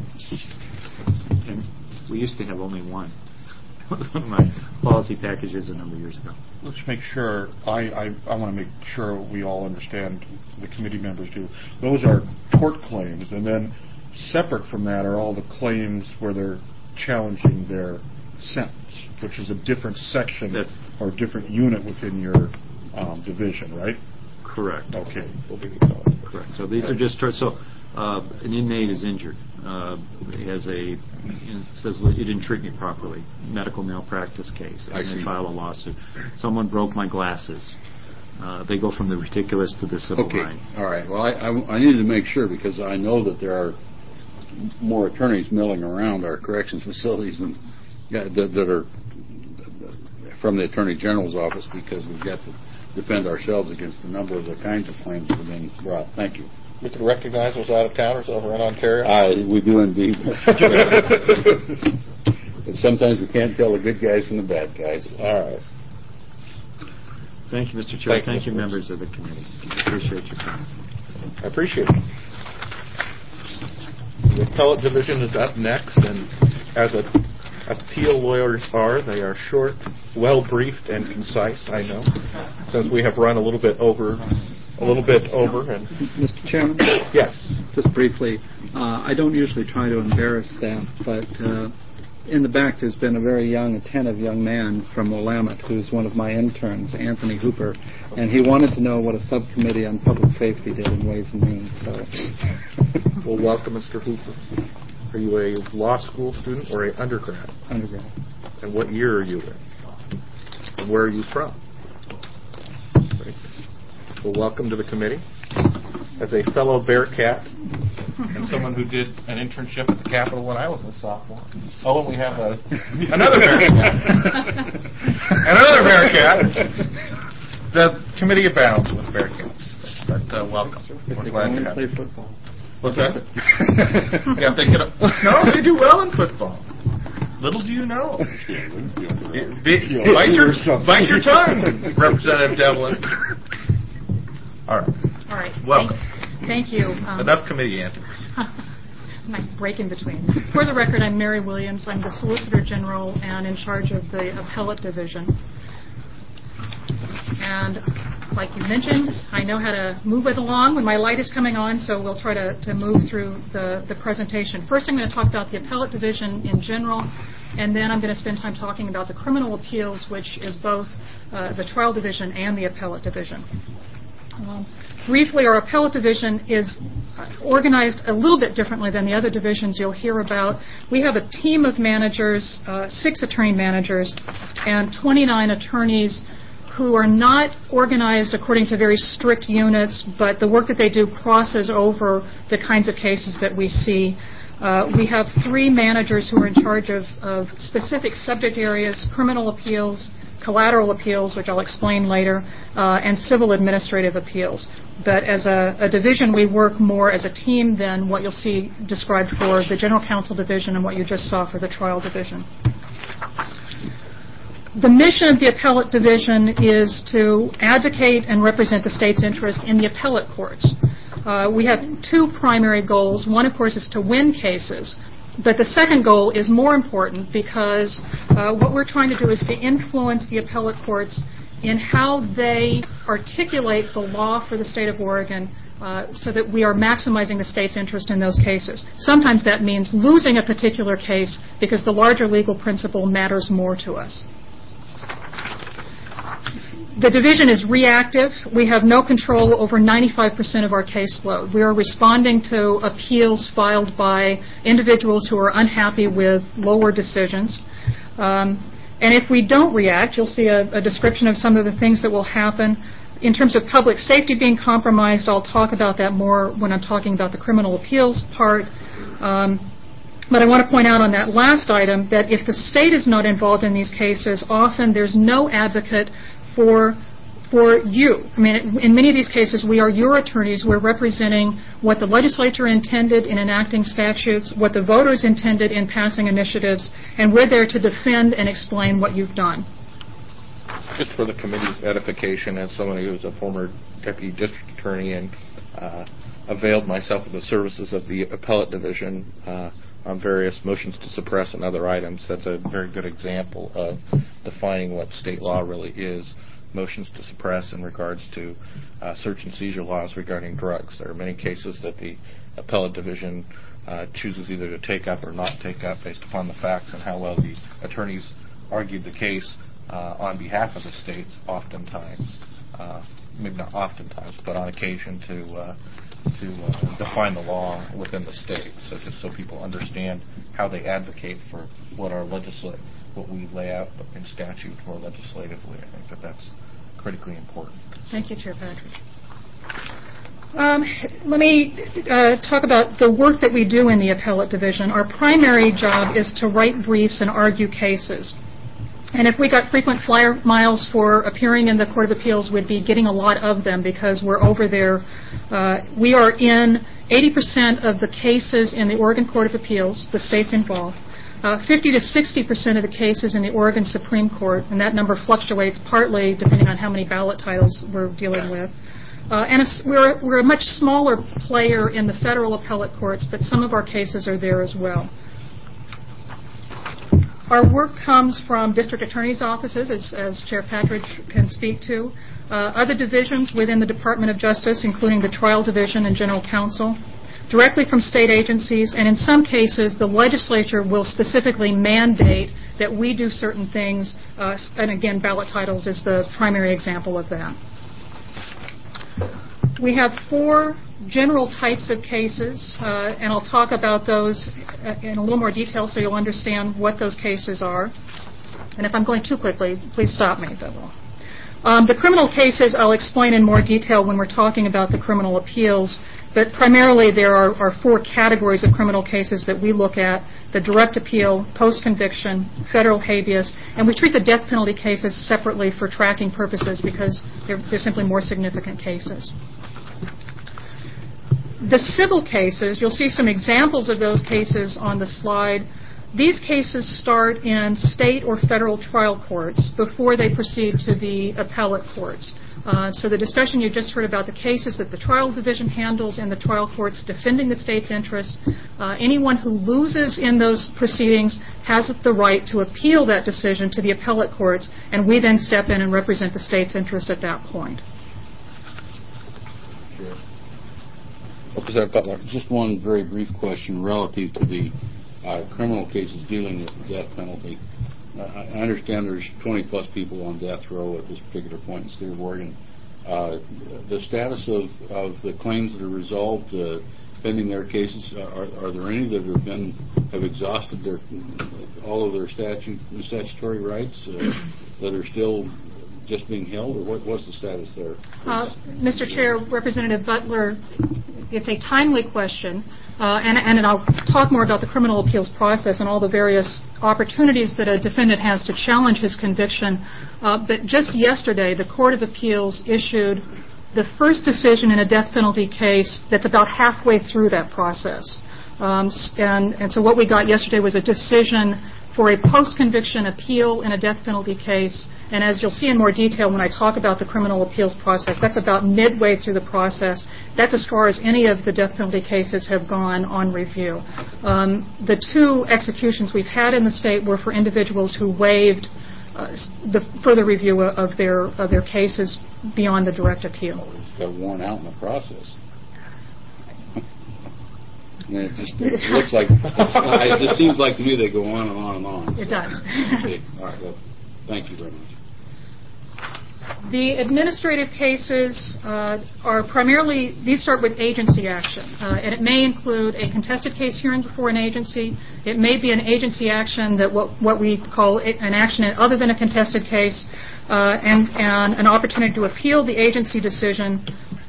And we used to have only one. One of my policy packages a number of years ago. Let's make sure, I, I, I want to make sure we all understand, the committee members do. Those are tort claims, and then separate from that are all the claims where they're challenging their sentence, which is a different section that, or different unit within your um, division, right? Correct. Okay. Correct. So these are just tort. So uh, an inmate is injured. Uh, has a it says you didn't treat me properly. Medical malpractice case. I and see. They file a lawsuit. Someone broke my glasses. Uh, they go from the ridiculous to the civil Okay. line. All right. Well, I, I, I needed to make sure because I know that there are more attorneys milling around our corrections facilities than yeah, that, that are from the Attorney General's office because we've got to defend ourselves against a number of the kinds of claims that have been brought. Thank you. You can recognize those out-of-towners over in Ontario? Uh, we do indeed. And sometimes we can't tell the good guys from the bad guys. All right. Thank you, Mister Chair. Thank Thank, you, you, Mister members of the committee. Appreciate your time. I appreciate it. The appellate division is up next, and as a, appeal lawyers are, they are short, well-briefed, and concise, I know, since we have run a little bit over, a little bit over. And Mister Chairman? Yes. Just briefly, uh, I don't usually try to embarrass staff, but uh, in the back there's been a very young, attentive young man from Willamette who's one of my interns, Anthony Hooper, and he wanted to know what a subcommittee on public safety did in Ways and Means. So, well, welcome, Mister Hooper. Are you a law school student or an undergrad? Undergrad. And what year are you in? And where are you from? Great. Well, welcome to the committee. As a fellow Bearcat and someone who did an internship at the Capitol when I was a sophomore. Oh, and we have a, another Bearcat. Another Bearcat. The committee abounds with Bearcats. But uh, welcome. We're they glad can to only have play you. football. What's that? Yeah, they get a, no, they do well in football. Little do you know. Big, bite, your, bite your tongue, Representative Devlin. All right. All right. Welcome. Thank, thank you. Um, Enough committee antics. Nice break in between. For the record, I'm Mary Williams. I'm the Solicitor General and in charge of the Appellate Division. And like you mentioned, I know how to move it along when my light is coming on, so we'll try to, to move through the, the presentation. First, I'm going to talk about the Appellate Division in general, and then I'm going to spend time talking about the Criminal Appeals, which is both uh, the Trial Division and the Appellate Division. Um, briefly, our Appellate Division is organized a little bit differently than the other divisions you'll hear about. We have a team of managers, uh, six attorney managers, and twenty-nine attorneys who are not organized according to very strict units, but the work that they do crosses over the kinds of cases that we see. Uh, we have three managers who are in charge of, of specific subject areas: criminal appeals, collateral appeals, which I'll explain later, uh, and civil administrative appeals. But as a, a division, we work more as a team than what you'll see described for the General Counsel Division and what you just saw for the Trial Division. The mission of the Appellate Division is to advocate and represent the state's interest in the appellate courts. Uh, we have two primary goals. One, of course, is to win cases. but the second goal is more important because uh, what we're trying to do is to influence the appellate courts in how they articulate the law for the state of Oregon uh, so that we are maximizing the state's interest in those cases. Sometimes that means losing a particular case because the larger legal principle matters more to us. The division is reactive. We have no control over ninety-five percent of our caseload. We are responding to appeals filed by individuals who are unhappy with lower decisions. Um, and if we don't react, you'll see a, a description of some of the things that will happen. In terms of public safety being compromised, I'll talk about that more when I'm talking about the criminal appeals part. Um, But I want to point out on that last item that if the state is not involved in these cases, often there's no advocate for for you. I mean, in many of these cases, we are your attorneys. We're representing what the legislature intended in enacting statutes, what the voters intended in passing initiatives, and we're there to defend and explain what you've done. Just for the committee's edification, as someone who was a former deputy district attorney and uh, availed myself of the services of the appellate division uh, on various motions to suppress and other items, that's a very good example of defining what state law really is. Motions to suppress in regards to uh, search and seizure laws regarding drugs. There are many cases that the appellate division uh, chooses either to take up or not take up based upon the facts and how well the attorneys argued the case uh, on behalf of the states, oftentimes, uh, maybe not oftentimes, but on occasion to uh, to uh, define the law within the state. So just so people understand how they advocate for what our legislate, what we lay out in statute more legislatively. I think that that's critically important. Thank you, Chair Patrick. Um, let me uh, talk about the work that we do in the appellate division. Our primary job is to write briefs and argue cases. And if we got frequent flyer miles for appearing in the Court of Appeals, we'd be getting a lot of them because we're over there. Uh, we are in eighty percent of the cases in the Oregon Court of Appeals, the states involved. Uh, fifty to sixty percent of the cases in the Oregon Supreme Court, and that number fluctuates partly depending on how many ballot titles we're dealing with. Uh, and a, we're, we're a much smaller player in the federal appellate courts, but some of our cases are there as well. Our work comes from district attorneys' offices, as, as Chair Patrick can speak to, uh, other divisions within the Department of Justice, including the Trial Division and General Counsel, directly from state agencies, and in some cases, the legislature will specifically mandate that we do certain things, uh, and again, ballot titles is the primary example of that. We have four general types of cases, uh, and I'll talk about those in a little more detail so you'll understand what those cases are. And if I'm going too quickly, please stop me. Um, the criminal cases I'll explain in more detail when we're talking about the criminal appeals, but primarily there are, are four categories of criminal cases that we look at: the direct appeal, post-conviction, federal habeas, and we treat the death penalty cases separately for tracking purposes because they're, they're simply more significant cases. The civil cases, you'll see some examples of those cases on the slide. These cases start in state or federal trial courts before they proceed to the appellate courts. Uh, so the discussion you just heard about the cases that the trial division handles in the trial courts defending the state's interest, uh, anyone who loses in those proceedings has the right to appeal that decision to the appellate courts, and we then step in and represent the state's interest at that point. Representative Butler. Just one very brief question relative to the uh, criminal cases dealing with the death penalty. Uh, I understand there's twenty plus people on death row at this particular point in the state of Oregon. Uh, the status of, of the claims that are resolved uh, pending their cases, are, are there any that have been have exhausted their all of their statute statutory rights uh, that are still just being held, or what, what's the status there? Uh, Mister Chair, Representative Butler, it's a timely question, uh, and, and I'll talk more about the criminal appeals process and all the various opportunities that a defendant has to challenge his conviction. Uh, but just yesterday, the Court of Appeals issued the first decision in a death penalty case that's about halfway through that process. Um, and, and so what we got yesterday was a decision for a post-conviction appeal in a death penalty case. And as you'll see in more detail when I talk about the criminal appeals process, that's about midway through the process. That's as far as any of the death penalty cases have gone on review. Um, the two executions we've had in the state were for individuals who waived uh, the further review of their of their cases beyond the direct appeal. Got worn out in the process. I mean, it just it looks like it's, it just seems like to me they go on and on and on. It does. Okay. All right. Well, thank you very much. The administrative cases uh, are primarily, these start with agency action, uh, and it may include a contested case hearing before an agency. It may be an agency action that what, what we call an action other than a contested case, uh, and, and an opportunity to appeal the agency decision.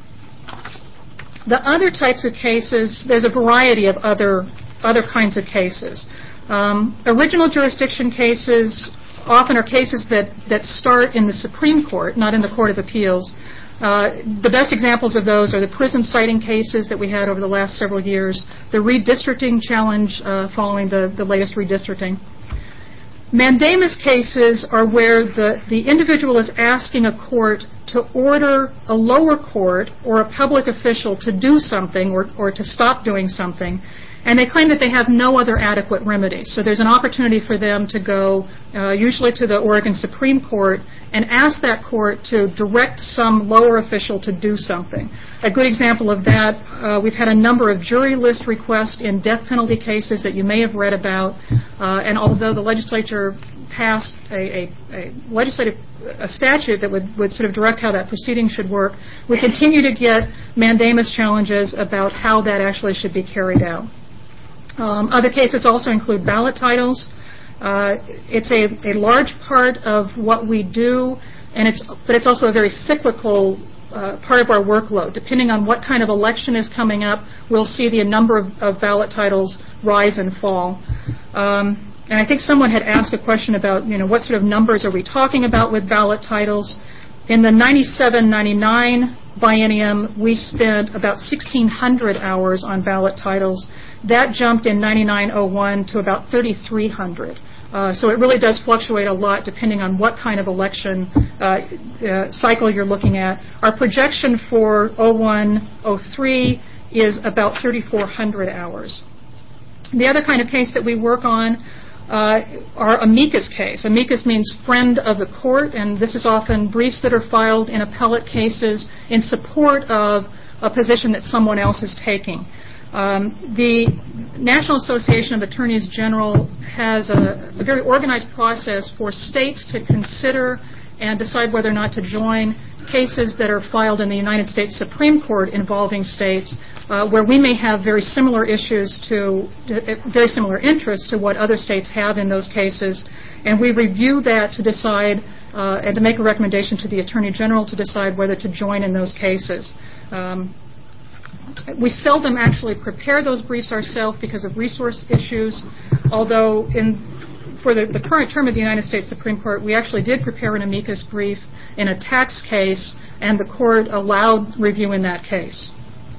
The other types of cases, there's a variety of other, other kinds of cases. Um, original jurisdiction cases often are cases that, that start in the Supreme Court, not in the Court of Appeals. Uh, the best examples of those are the prison citing cases that we had over the last several years, the redistricting challenge uh, following the, the latest redistricting. Mandamus cases are where the, the individual is asking a court to order a lower court or a public official to do something or, or to stop doing something, and they claim that they have no other adequate remedies. So there's an opportunity for them to go, uh, usually to the Oregon Supreme Court, and ask that court to direct some lower official to do something. A good example of that, uh, we've had a number of jury list requests in death penalty cases that you may have read about, uh, and although the legislature passed a, a, a legislative a statute that would, would sort of direct how that proceeding should work, we continue to get mandamus challenges about how that actually should be carried out. Um, other cases also include ballot titles. Uh, it's a, a large part of what we do, and it's but it's also a very cyclical uh, part of our workload. Depending on what kind of election is coming up, we'll see the number of, of ballot titles rise and fall. Um, and I think someone had asked a question about, you know, what sort of numbers are we talking about with ballot titles? In the ninety-seven ninety-nine biennium, we spent about sixteen hundred hours on ballot titles. That jumped in ninety-nine oh one to about thirty-three hundred. Uh, so it really does fluctuate a lot depending on what kind of election uh, uh, cycle you're looking at. Our projection for oh one oh three is about thirty-four hundred hours. The other kind of case that we work on uh, are amicus case. Amicus means friend of the court, and this is often briefs that are filed in appellate cases in support of a position that someone else is taking. Um, the National Association of Attorneys General has a, a very organized process for states to consider and decide whether or not to join cases that are filed in the United States Supreme Court involving states uh, where we may have very similar issues to, to very similar interests to what other states have in those cases, and we review that to decide uh, and to make a recommendation to the Attorney General to decide whether to join in those cases. Um, We seldom actually prepare those briefs ourselves because of resource issues, although in, for the, the current term of the United States Supreme Court, we actually did prepare an amicus brief in a tax case, and the court allowed review in that case.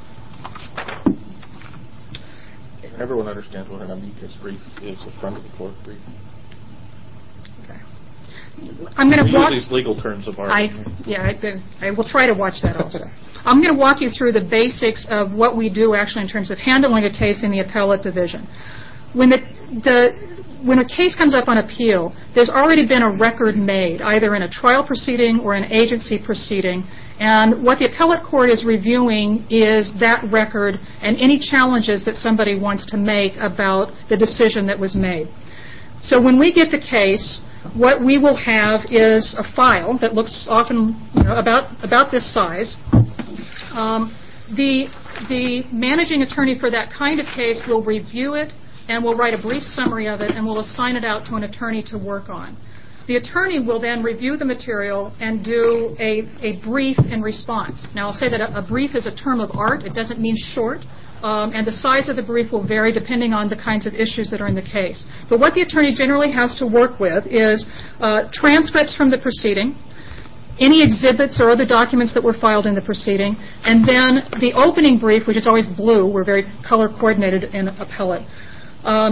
Everyone understands what an amicus brief is, a front of the court brief. Okay. I'm going to walk these legal terms of art. I, yeah, I, I will try to watch that also. I'm going to walk you through the basics of what we do actually in terms of handling a case in the appellate division. When the, the when a case comes up on appeal, there's already been a record made, either in a trial proceeding or an agency proceeding, and what the appellate court is reviewing is that record and any challenges that somebody wants to make about the decision that was made. So when we get the case, what we will have is a file that looks often, you know, about about this size. Um, the the managing attorney for that kind of case will review it and will write a brief summary of it and will assign it out to an attorney to work on. The attorney will then review the material and do a, a brief in response. Now, I'll say that a, a brief is a term of art. It doesn't mean short. Um, and the size of the brief will vary depending on the kinds of issues that are in the case. But what the attorney generally has to work with is uh, transcripts from the proceeding, any exhibits or other documents that were filed in the proceeding, and then the opening brief, which is always blue. We're very color coordinated in appellate. Um,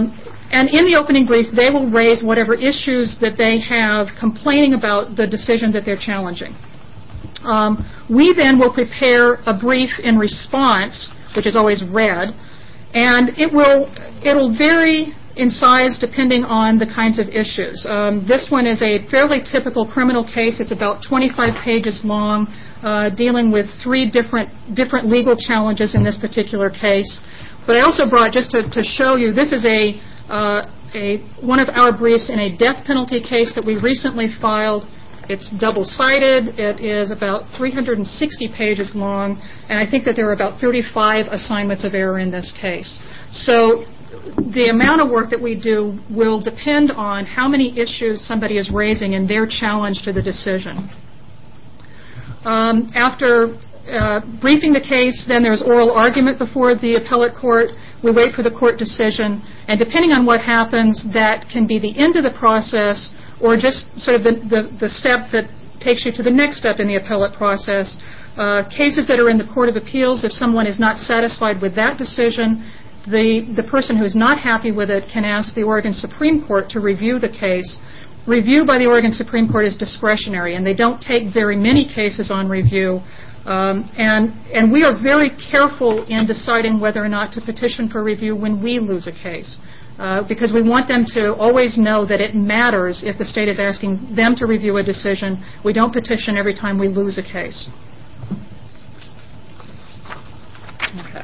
And in the opening brief, they will raise whatever issues that they have complaining about the decision that they're challenging. Um, we then will prepare a brief in response, which is always read, and it will it'll vary in size depending on the kinds of issues. Um, this one is a fairly typical criminal case. It's about twenty-five pages long, uh, dealing with three different different legal challenges in this particular case. But I also brought, just to, to show you, this is a uh, a one of our briefs in a death penalty case that we recently filed. It's double-sided. It is about three hundred sixty pages long, and I think that there are about thirty-five assignments of error in this case. So the amount of work that we do will depend on how many issues somebody is raising in their challenge to the decision. Um, after uh, briefing the case, then there's oral argument before the appellate court. We wait for the court decision, and depending on what happens, that can be the end of the process or just sort of the, the, the step that takes you to the next step in the appellate process. Uh, cases that are in the Court of Appeals, if someone is not satisfied with that decision, the, the person who is not happy with it can ask the Oregon Supreme Court to review the case. Review by the Oregon Supreme Court is discretionary, and they don't take very many cases on review. Um, and, and we are very careful in deciding whether or not to petition for review when we lose a case. Uh, because we want them to always know that it matters if the state is asking them to review a decision. We don't petition every time we lose a case. Okay.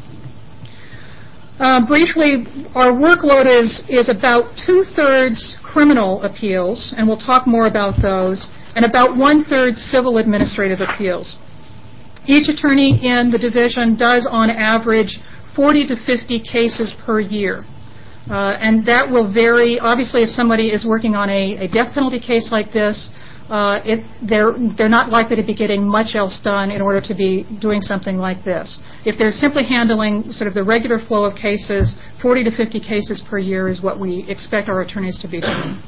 Uh, briefly, our workload is, is about two-thirds criminal appeals, and we'll talk more about those, and about one-third civil administrative appeals. Each attorney in the division does, on average, forty to fifty cases per year. Uh, and that will vary. Obviously, if somebody is working on a, a death penalty case like this, uh, it, they're, they're not likely to be getting much else done in order to be doing something like this. If they're simply handling sort of the regular flow of cases, forty to fifty cases per year is what we expect our attorneys to be doing.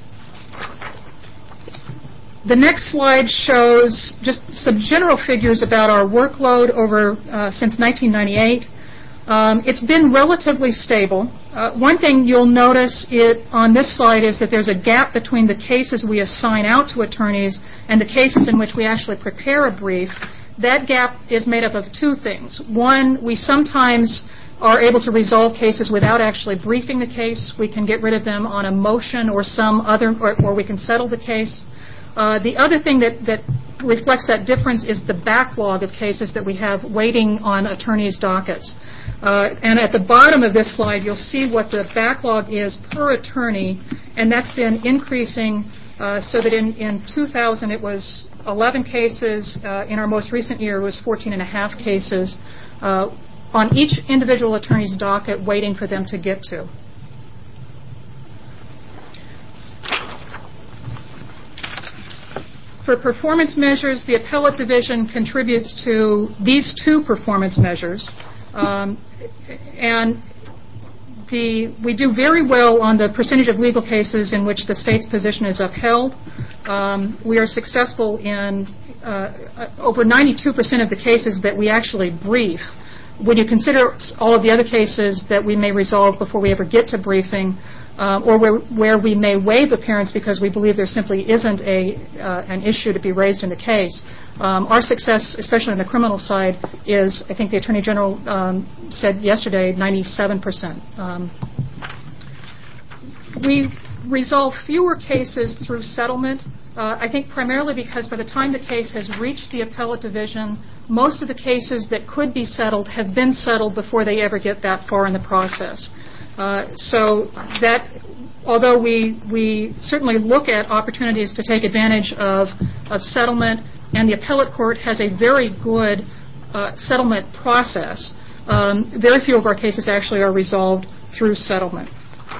The next slide shows just some general figures about our workload over uh, since nineteen ninety-eight. Um, it's been relatively stable. Uh, one thing you'll notice it on this slide is that there's a gap between the cases we assign out to attorneys and the cases in which we actually prepare a brief. That gap is made up of two things. One, we sometimes are able to resolve cases without actually briefing the case. We can get rid of them on a motion or some other, or, or we can settle the case. Uh, the other thing that, that reflects that difference is the backlog of cases that we have waiting on attorneys' dockets. Uh, and at the bottom of this slide, you'll see what the backlog is per attorney, and that's been increasing uh, so that in, in two thousand it was eleven cases. Uh, in our most recent year, it was fourteen and a half cases uh, on each individual attorney's docket waiting for them to get to. For performance measures, the appellate division contributes to these two performance measures. Um, and the, we do very well on the percentage of legal cases in which the state's position is upheld. Um, we are successful in uh, over ninety-two percent of the cases that we actually brief. When you consider all of the other cases that we may resolve before we ever get to briefing, uh, or where, where we may waive appearance because we believe there simply isn't a, uh, an issue to be raised in the case, um, our success, especially on the criminal side, is, I think the Attorney General um, said yesterday, ninety-seven percent. Um, we resolve fewer cases through settlement, uh, I think primarily because by the time the case has reached the appellate division, most of the cases that could be settled have been settled before they ever get that far in the process. Uh, so that, although we we certainly look at opportunities to take advantage of, of settlement, and the appellate court has a very good uh, settlement process, um, very few of our cases actually are resolved through settlement.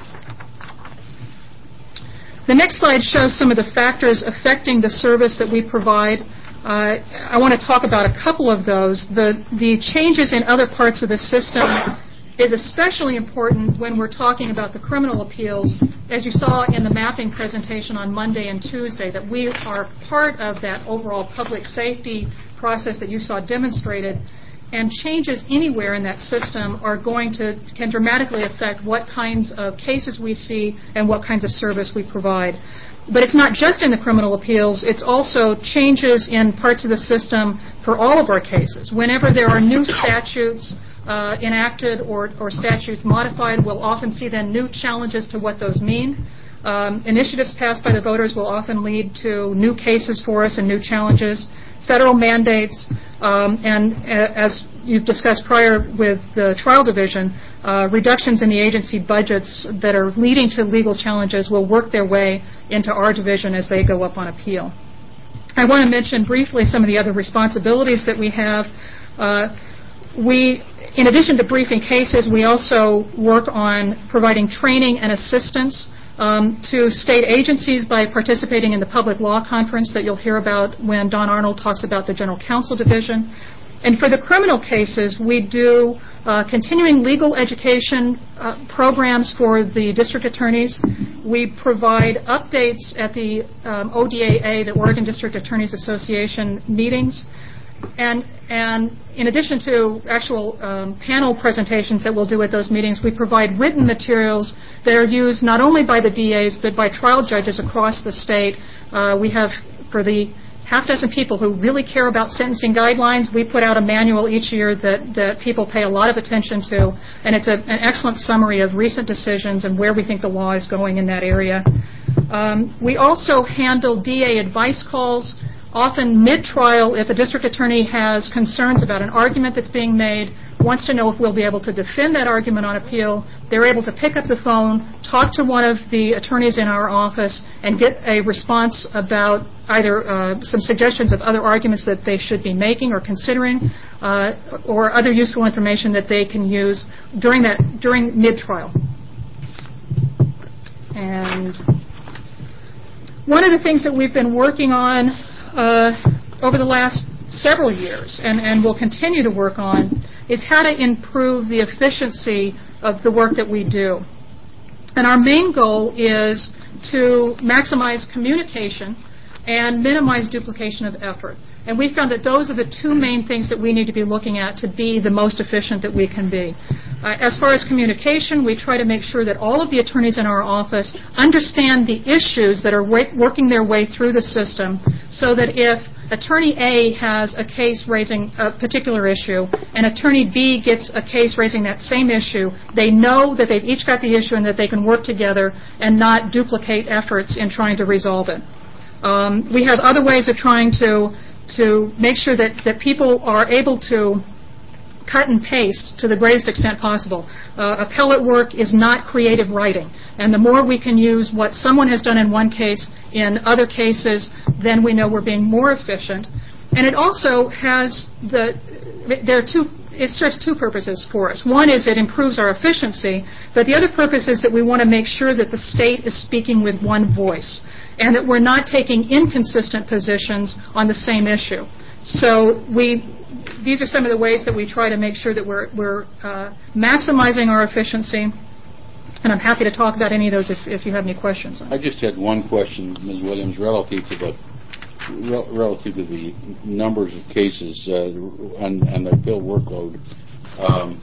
The next slide shows some of the factors affecting the service that we provide. Uh, I want to talk about a couple of those. The, the changes in other parts of the system is especially important when we're talking about the criminal appeals. As you saw in the mapping presentation on Monday and Tuesday, that we are part of that overall public safety process that you saw demonstrated. and changes anywhere in that system are going to can dramatically affect what kinds of cases we see and what kinds of service we provide. But it's not just in the criminal appeals, it's also changes in parts of the system for all of our cases. Whenever there are new statutes uh, enacted or, or statutes modified, we'll often see then new challenges to what those mean. Um, initiatives passed by the voters will often lead to new cases for us and new challenges. Federal mandates, um, and uh, as you've discussed prior with the trial division, uh, reductions in the agency budgets that are leading to legal challenges will work their way into our division as they go up on appeal. I want to mention briefly some of the other responsibilities that we have. Uh, we, in addition to briefing cases, we also work on providing training and assistance Um, to state agencies by participating in the public law conference that you'll hear about when Don Arnold talks about the General Counsel Division. And for the criminal cases, we do uh, continuing legal education uh, programs for the district attorneys. We provide updates at the um, O D A A, the Oregon District Attorneys Association meetings. And, and in addition to actual um, panel presentations that we'll do at those meetings, we provide written materials that are used not only by the D As but by trial judges across the state. Uh, we have, for the half dozen people who really care about sentencing guidelines, we put out a manual each year that, that people pay a lot of attention to, and it's a, an excellent summary of recent decisions and where we think the law is going in that area. Um, we also handle D A advice calls. Often mid-trial, if a district attorney has concerns about an argument that's being made, wants to know if we'll be able to defend that argument on appeal, they're able to pick up the phone, talk to one of the attorneys in our office, and get a response about either uh, some suggestions of other arguments that they should be making or considering, uh, or other useful information that they can use during that during mid-trial. And one of the things that we've been working on Uh, over the last several years and, and will continue to work on is how to improve the efficiency of the work that we do. And our main goal is to maximize communication and minimize duplication of effort. And we found that those are the two main things that we need to be looking at to be the most efficient that we can be. Uh, as far as communication, we try to make sure that all of the attorneys in our office understand the issues that are wa- working their way through the system, so that if Attorney A has a case raising a particular issue and Attorney B gets a case raising that same issue, they know that they've each got the issue and that they can work together and not duplicate efforts in trying to resolve it. Um, we have other ways of trying to to make sure that, that people are able to cut and paste to the greatest extent possible. Uh, appellate work is not creative writing, and the more we can use what someone has done in one case in other cases, then we know we're being more efficient. And it also has the, there are two, it serves two purposes for us. One is it improves our efficiency, but the other purpose is that we want to make sure that the state is speaking with one voice, and that we're not taking inconsistent positions on the same issue. So we, these are some of the ways that we try to make sure that we're, we're uh, maximizing our efficiency, and I'm happy to talk about any of those if, if you have any questions. I just had one question, Miz Williams, relative to the rel- relative to the numbers of cases uh, and, and the bill workload. Um,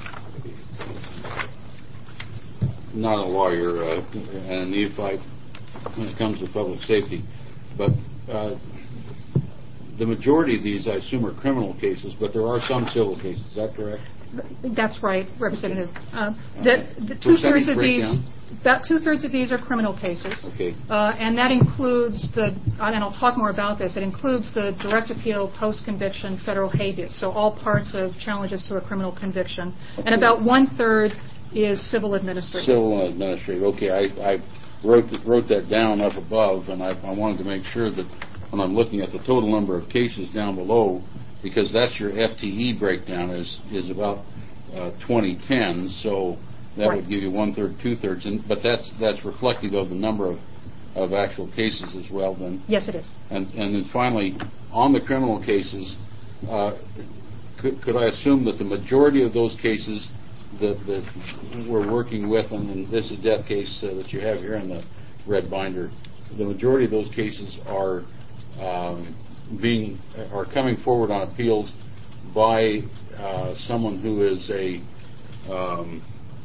not a lawyer uh, and a neophyte when it comes to public safety, but uh, the majority of these, I assume, are criminal cases, but there are some civil cases. Is that correct? That's right, Representative. Uh, the, the two-thirds of these, about two-thirds of these are criminal cases. Okay. Uh, and that includes the, and I'll talk more about this, it includes the direct appeal, post-conviction, federal habeas, so all parts of challenges to a criminal conviction. Okay. And about one-third is civil administrative. Civil administrative. Okay, I, I wrote th- wrote that down up above, and I, I wanted to make sure that when I'm looking at the total number of cases down below, because that's your F T E breakdown is is about uh, twenty ten, so that right. would give you one third, two thirds, and but that's that's reflective of the number of, of actual cases as well. Then yes, it is. And and then finally, on the criminal cases, uh, could, could I assume that the majority of those cases that, that we're working with, and, and this is a death case uh, that you have here in the red binder, the majority of those cases are um, being are coming forward on appeals by uh, someone who is a um,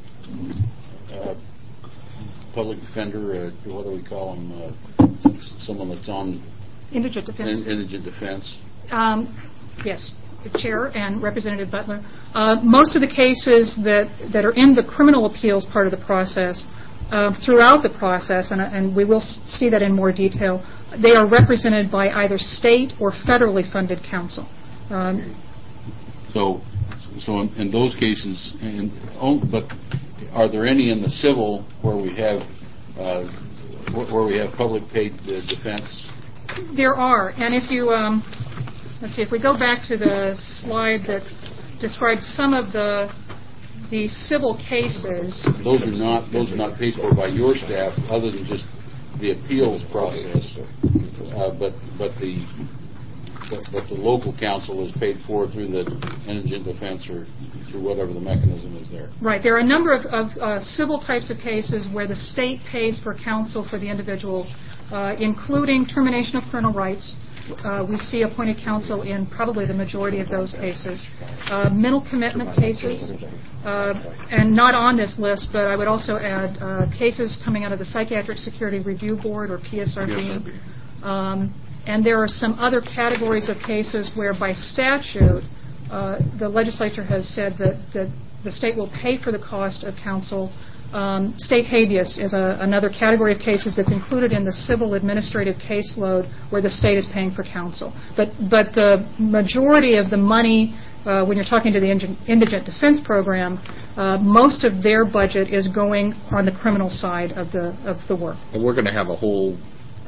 uh, public defender, uh, what do we call them, uh, someone that's on Indigent defense. in- indigent defense? Um, yes, Chair and Representative Butler. Uh, most of the cases that, that are in the criminal appeals part of the process, uh, throughout the process, and, and we will s- see that in more detail, they are represented by either state or federally funded counsel. Um, So, so in, in those cases, and, oh, but are there any in the civil where we have uh, where, where we have public paid uh, defense? There are, and if you, um, let's see, if we go back to the slide that describes some of the the civil cases. Those are not those are not paid for by your staff, other than just the appeals process. Uh, but but the but, but the local counsel is paid for through the indigent defense or through whatever the mechanism is there. Right. There are a number of, of uh, civil types of cases where the state pays for counsel for the individual, uh, including termination of parental rights. Uh, we see appointed counsel in probably the majority of those cases. Uh, mental commitment cases, uh, and not on this list, but I would also add uh, cases coming out of the Psychiatric Security Review Board, or P S R B. Um, and there are some other categories of cases where by statute uh, the legislature has said that, that the state will pay for the cost of counsel. Um, state habeas is a, another category of cases that's included in the civil administrative caseload where the state is paying for counsel. But, but the majority of the money, uh, when you're talking to the indigent defense program, uh, most of their budget is going on the criminal side of the of the work. And we're going to have a whole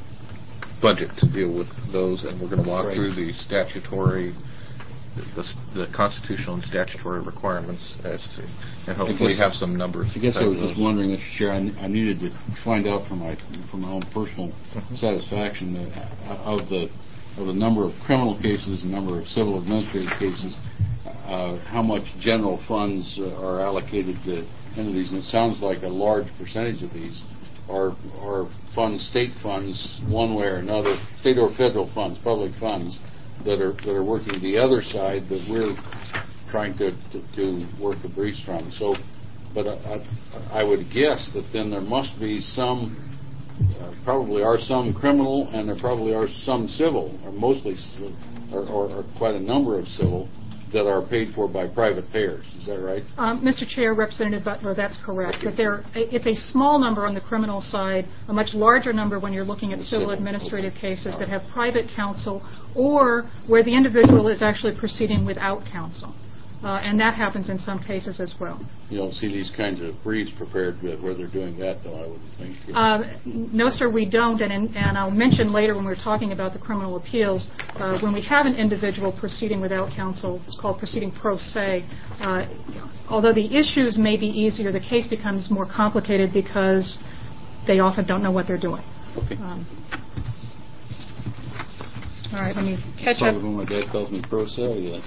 budget to deal with those, and we're going to walk Right. through the statutory, the, the constitutional and statutory requirements, as to, and hopefully I guess- have some numbers. I guess I was just wondering, Mister Chair, I, I needed to find out for my for my own personal satisfaction that of the of the number of criminal cases, the number of civil administrative cases, uh, how much general funds uh, are allocated to entities. And it sounds like a large percentage of these are are funds, state funds, one way or another, state or federal funds, public funds that are that are working the other side that we're trying to, to, to work the briefs from. So, but I, I, I would guess that then there must be some, uh, probably are some criminal, and there probably are some civil, or mostly, civil, or, or, or quite a number of civil, that are paid for by private payers. Is that right? Um, Mister Chair, Representative Butler, that's correct. But there, it's a small number on the criminal side, a much larger number when you're looking at civil administrative cases that have private counsel or where the individual is actually proceeding without counsel. Uh, and that happens in some cases as well. You don't see these kinds of briefs prepared where they're doing that, though, I wouldn't think. Uh, no, sir, we don't. And, and I'll mention later when we're talking about the criminal appeals, uh, when we have an individual proceeding without counsel, it's called proceeding pro se. Uh, although the issues may be easier, the case becomes more complicated because they often don't know what they're doing. Okay. Um, all right, let me catch Probably up. when my dad calls me pro se. Yeah.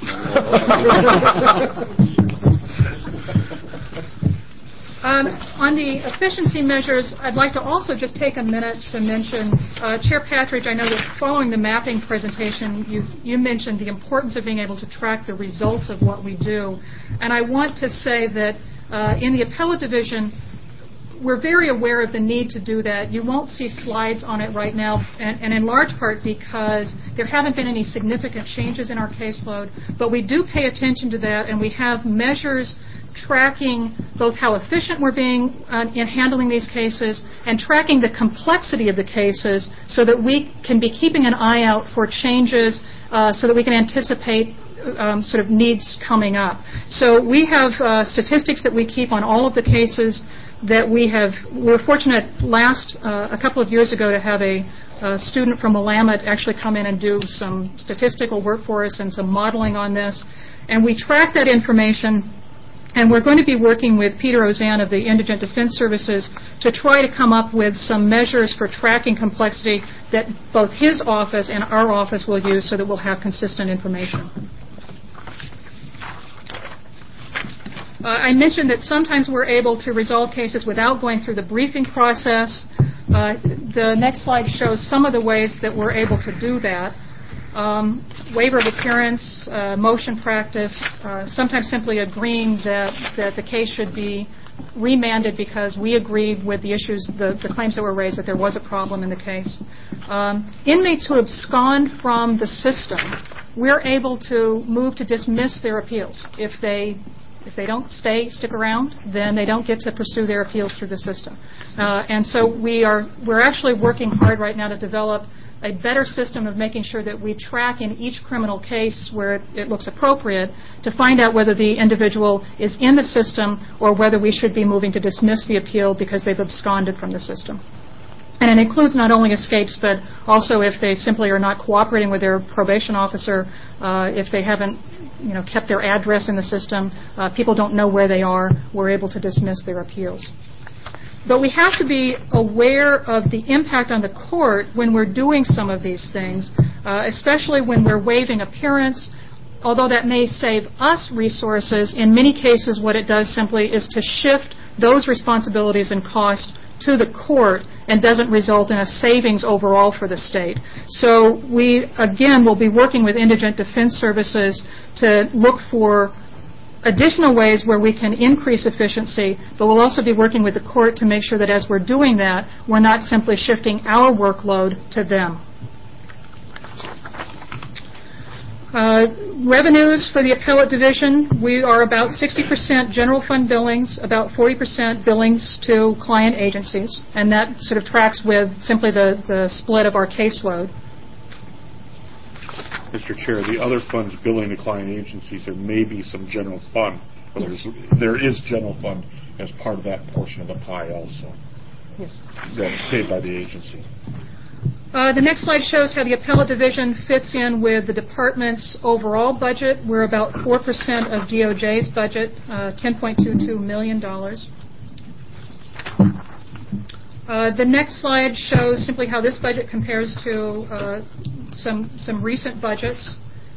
Um, on the efficiency measures, I'd like to also just take a minute to mention, uh, Chair Patridge, I know that following the mapping presentation, you, you mentioned the importance of being able to track the results of what we do. And I want to say that uh, in the appellate division, we're very aware of the need to do that. You won't see slides on it right now, and, and in large part because there haven't been any significant changes in our caseload. But we do pay attention to that, and we have measures tracking both how efficient we're being uh, in handling these cases and tracking the complexity of the cases so that we can be keeping an eye out for changes uh, so that we can anticipate um, sort of needs coming up. So we have uh, statistics that we keep on all of the cases that we have. We were fortunate last, uh, a couple of years ago, to have a, a student from Willamette actually come in and do some statistical work for us and some modeling on this. And we track that information. And we're going to be working with Peter Ozan of the Indigent Defense Services to try to come up with some measures for tracking complexity that both his office and our office will use so that we'll have consistent information. Uh, I mentioned that sometimes we're able to resolve cases without going through the briefing process. Uh, the next slide shows some of the ways that we're able to do that. um, waiver of appearance, uh, motion practice, uh, sometimes simply agreeing that, that the case should be remanded because we agreed with the issues, the, the claims that were raised, that there was a problem in the case. Um, inmates who abscond from the system, we're able to move to dismiss their appeals. If they if they don't stay, stick around, then they don't get to pursue their appeals through the system. Uh, and so we are we're actually working hard right now to develop a better system of making sure that we track in each criminal case where it, it looks appropriate to find out whether the individual is in the system or whether we should be moving to dismiss the appeal because they've absconded from the system. And it includes not only escapes, but also if they simply are not cooperating with their probation officer, uh, if they haven't you know, kept their address in the system, uh, people don't know where they are, we're able to dismiss their appeals. But we have to be aware of the impact on the court when we're doing some of these things, uh, especially when we're waiving appearance. Although that may save us resources, in many cases what it does simply is to shift those responsibilities and costs to the court and doesn't result in a savings overall for the state. So we, again, will be working with Indigent Defense Services to look for additional ways where we can increase efficiency, but we'll also be working with the court to make sure that as we're doing that, we're not simply shifting our workload to them. Uh, revenues for the appellate division, we are about sixty percent general fund billings, about forty percent billings to client agencies, and that sort of tracks with simply the, the split of our caseload. Mister Chair, the other funds billing to client agencies, there may be some general fund, but Yes. there is general fund as part of that portion of the pie also. Yes. That's paid by the agency. Uh, the next slide shows how the appellate division fits in with the department's overall budget. We're about four percent of D O J's budget, uh, ten point two two million dollars. Uh, the next slide shows simply how this budget compares to uh, some some recent budgets.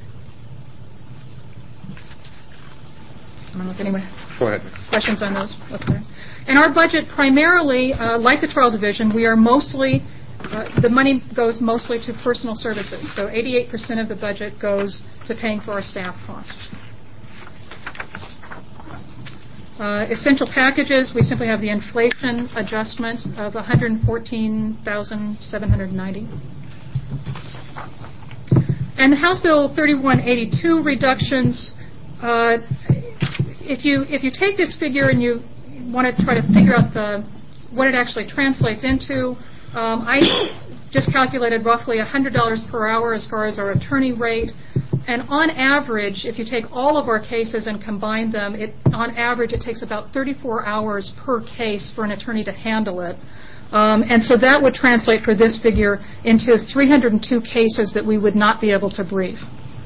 I don't know if anyone Go ahead. questions on those. Okay. And our budget primarily, uh, like the trial division, we are mostly Uh, the money goes mostly to personal services. So eighty-eight percent of the budget goes to paying for our staff costs. Uh, essential packages, we simply have the inflation adjustment of one hundred fourteen thousand seven hundred ninety dollars. And the House Bill thirty-one eighty-two reductions, uh, if you if you take this figure and you want to try to figure out the what it actually translates into, Um, I just calculated roughly one hundred dollars per hour as far as our attorney rate. And on average, if you take all of our cases and combine them, it, on average it takes about thirty-four hours per case for an attorney to handle it. Um, and so that would translate for this figure into three hundred two cases that we would not be able to brief.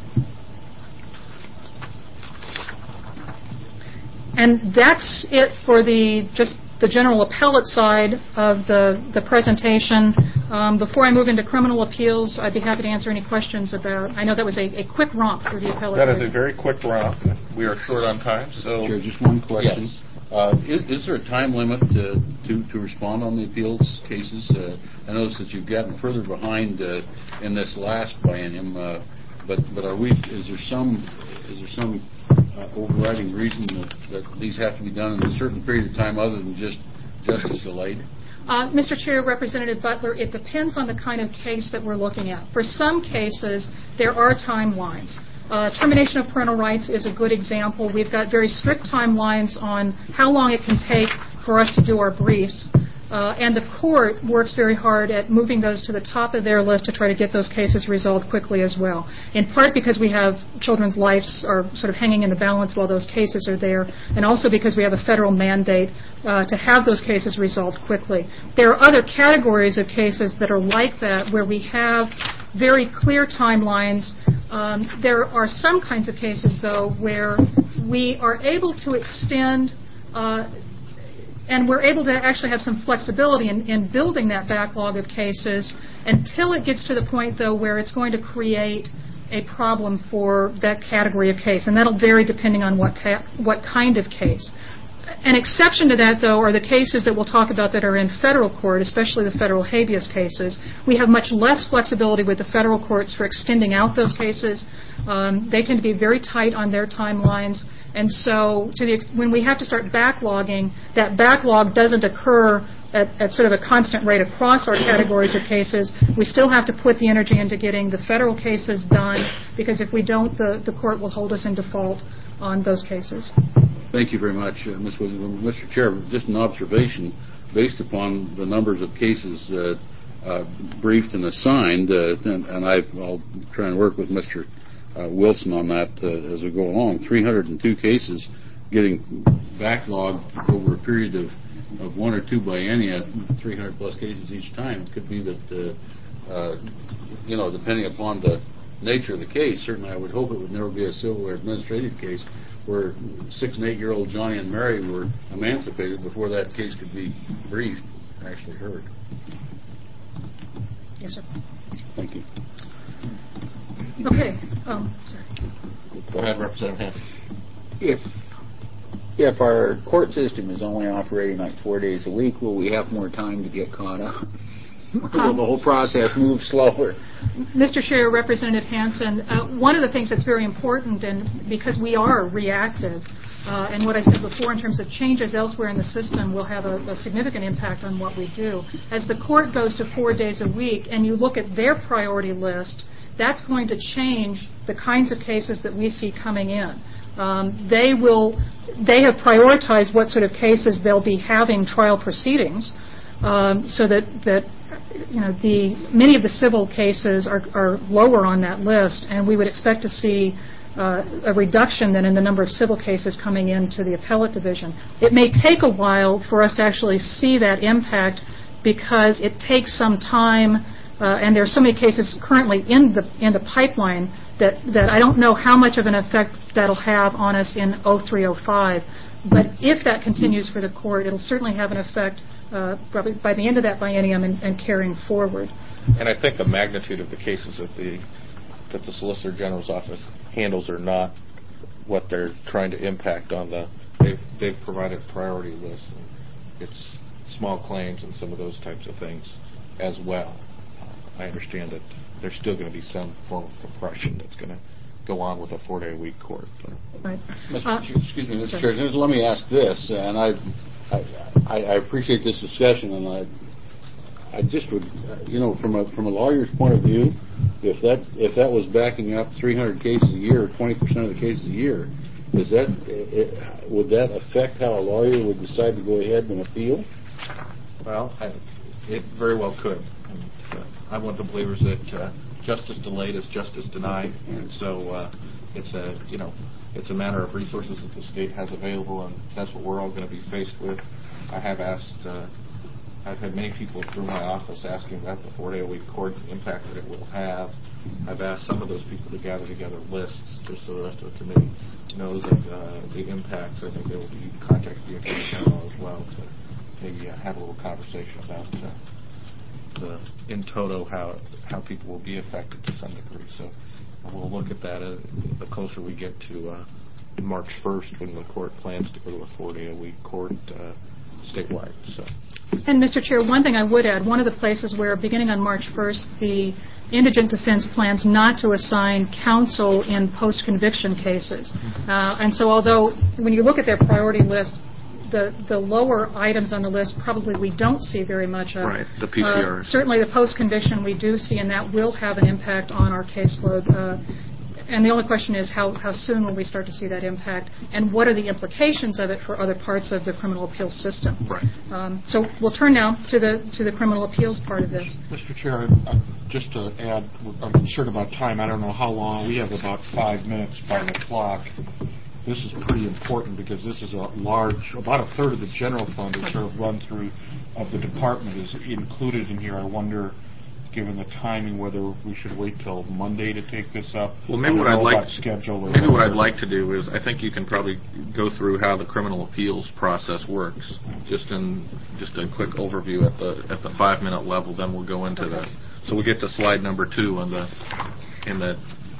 And that's it for the just the general appellate side of the, the presentation. Um, before I move into criminal appeals, I'd be happy to answer any questions about, I know that was a, a quick romp through the appellate. That is a very quick romp. We are short on time, so... Chair, just one question. Yes. Uh, is, is there a time limit to, to, to respond on the appeals cases? Uh, I notice that you've gotten further behind uh, in this last biennium, uh, but but are we? Is there some is there some uh, overriding reason that, that these have to be done in a certain period of time other than just justice delayed? Uh, Mister Chair, Representative Butler, it depends on the kind of case that we're looking at. For some cases, there are timelines. Uh, termination of parental rights is a good example. We've got very strict timelines on how long it can take for us to do our briefs. Uh, and the court works very hard at moving those to the top of their list to try to get those cases resolved quickly as well, in part because we have children's lives are sort of hanging in the balance while those cases are there, and also because we have a federal mandate uh, to have those cases resolved quickly. There are other categories of cases that are like that where we have very clear timelines. Um, there are some kinds of cases, though, where we are able to extend uh, and we're able to actually have some flexibility in, in building that backlog of cases until it gets to the point, though, where it's going to create a problem for that category of case. And that'll vary depending on what ca- what kind of case. An exception to that, though, are the cases that we'll talk about that are in federal court, especially the federal habeas cases. We have much less flexibility with the federal courts for extending out those cases. Um, they tend to be very tight on their timelines. And so to the ex- when we have to start backlogging, that backlog doesn't occur at, at sort of a constant rate across our categories of cases. We still have to put the energy into getting the federal cases done, because if we don't, the, the court will hold us in default on those cases. Thank you very much, uh, Miz Williams. Mister Chair, just an observation based upon the numbers of cases uh, uh, briefed and assigned, uh, and, and I, I'll try and work with Mister Uh, Wilson on that uh, as we go along. three hundred two cases getting backlogged over a period of, of one or two biennia, three hundred plus cases each time. It could be that, uh, uh, you know, depending upon the nature of the case, certainly I would hope it would never be a civil or administrative case where six and eight-year-old Johnny and Mary were emancipated before that case could be briefed, actually heard. Yes, sir. Thank you. Okay. Um, sorry. Go ahead, Representative Hanson. If if our court system is only operating like four days a week, will we have more time to get caught up? Will the whole process move slower? Mister Chair, Representative Hanson, uh, one of the things that's very important, and because we are reactive, uh, and what I said before in terms of changes elsewhere in the system will have a, a significant impact on what we do. As the court goes to four days a week and you look at their priority list, that's going to change the kinds of cases that we see coming in. Um, they will, they have prioritized what sort of cases they'll be having trial proceedings, um, so that that you know the many of the civil cases are, are lower on that list, and we would expect to see uh, a reduction then in the number of civil cases coming into the appellate division. It may take a while for us to actually see that impact because it takes some time. Uh, and there are so many cases currently in the in the pipeline that, that I don't know how much of an effect that'll have on us in oh three oh five. But if that continues for the court, it'll certainly have an effect uh, probably by the end of that biennium and, and carrying forward. And I think the magnitude of the cases that the that the Solicitor General's office handles are not what they're trying to impact on the. They've they've provided a priority list. It's small claims and some of those types of things as well. I understand that there's still going to be some form of compression that's going to go on with a four-day-a-week court. Right. Mister Uh, Excuse me, Mister sorry. Chair. Let me ask this, and I, I, I appreciate this discussion, and I, I just would, you know, from a from a lawyer's point of view, if that if that was backing up three hundred cases a year, or twenty percent of the cases a year, is that it, would that affect how a lawyer would decide to go ahead and appeal? Well, I, it very well could. And, uh, I'm one of the believers that uh, justice delayed is justice denied, and so uh, it's a you know it's a matter of resources that the state has available, and that's what we're all going to be faced with. I have asked, uh, I've had many people through my office asking about the four-day-a-week court impact that it will have. I've asked some of those people to gather together lists just so the rest of the committee knows of uh, the impacts. I think they will be contacting the Attorney General as well to maybe uh, have a little conversation about uh, the in toto how how people will be affected to some degree. So we'll look at that uh, the closer we get to uh, March first when the court plans to go to a four-day-a-week court uh, statewide. So. And Mister Chair, one thing I would add, one of the places where beginning on March first, the Indigent Defense plans not to assign counsel in post-conviction cases. Uh, and so although when you look at their priority list, the, the lower items on the list probably we don't see very much of. Right, the P C R. Uh, certainly the post-conviction we do see, and that will have an impact on our caseload. Uh, and the only question is how, how soon will we start to see that impact, and what are the implications of it for other parts of the criminal appeals system. Right. Um, so we'll turn now to the to the criminal appeals part of this. Mister Chair, uh, just to add, I'm concerned about time. I don't know how long. We have about five minutes by the clock. This is pretty important because this is a large, about a third of the general fund is sort of run through of the department is included in here. I wonder, given the timing, whether we should wait till Monday to take this up. Well, maybe what I'd like schedule or maybe what I'd whatever. like to do is I think you can probably go through how the criminal appeals process works, just in just a quick overview at the at the five minute level. Then we'll go into the so we get to slide number two in the in the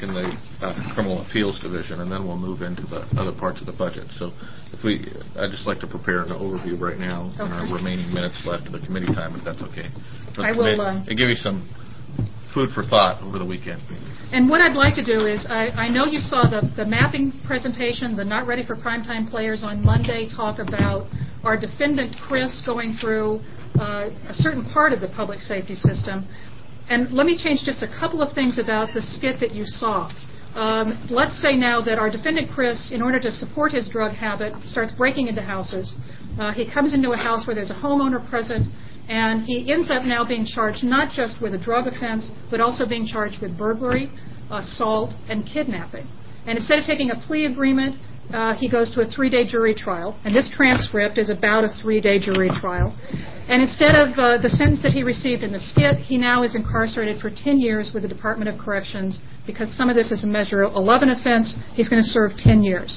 in the uh, Criminal Appeals Division, and then we'll move into the other parts of the budget. So if we, I'd just like to prepare an overview right now Okay. in our remaining minutes left of the committee time, if that's okay. For the I will, committee, um, and give you some food for thought over the weekend. And what I'd like to do is, I, I know you saw the, the mapping presentation, the Not Ready for Primetime Players on Monday talk about our defendant, Chris, going through uh, a certain part of the public safety system. And let me change just a couple of things about the skit that you saw. Um, let's say now that our defendant, Chris, in order to support his drug habit, starts breaking into houses. Uh, he comes into a house where there's a homeowner present, and he ends up now being charged not just with a drug offense, but also being charged with burglary, assault, and kidnapping. And instead of taking a plea agreement, uh, he goes to a three-day jury trial. And this transcript is about a three-day jury trial. And instead of uh, the sentence that he received in the skit, he now is incarcerated for ten years with the Department of Corrections because some of this is a Measure eleven offense. He's going to serve ten years.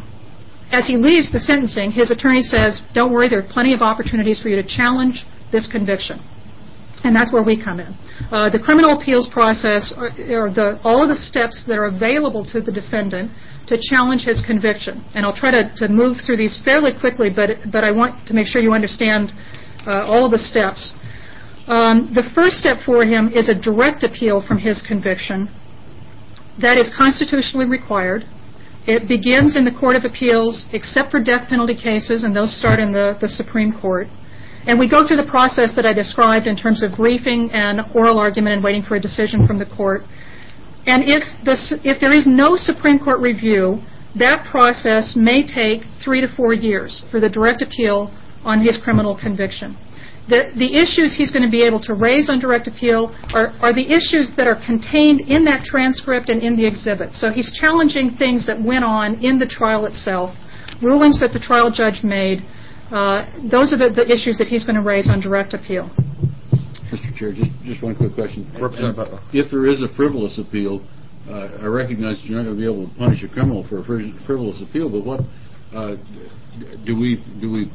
As he leaves the sentencing, his attorney says, don't worry, there are plenty of opportunities for you to challenge this conviction. And that's where we come in. Uh, the criminal appeals process are, are the, all of the steps that are available to the defendant to challenge his conviction. And I'll try to, to move through these fairly quickly, but, but I want to make sure you understand uh, all of the steps. Um, the first step for him is a direct appeal from his conviction. That is constitutionally required. It begins in the Court of Appeals, except for death penalty cases, and those start in the, the Supreme Court. And we go through the process that I described in terms of briefing and oral argument and waiting for a decision from the court. And if, the, if there is no Supreme Court review, that process may take three to four years for the direct appeal on his criminal conviction. The, the issues he's going to be able to raise on direct appeal are, are the issues that are contained in that transcript and in the exhibit. So he's challenging things that went on in the trial itself, rulings that the trial judge made. Uh, those are the, the issues that he's going to raise on direct appeal. Mister Chair, just, just one quick question. Representative Butler. If there is a frivolous appeal, uh, I recognize you're not going to be able to punish a criminal for a frivolous appeal, but what uh, do we do we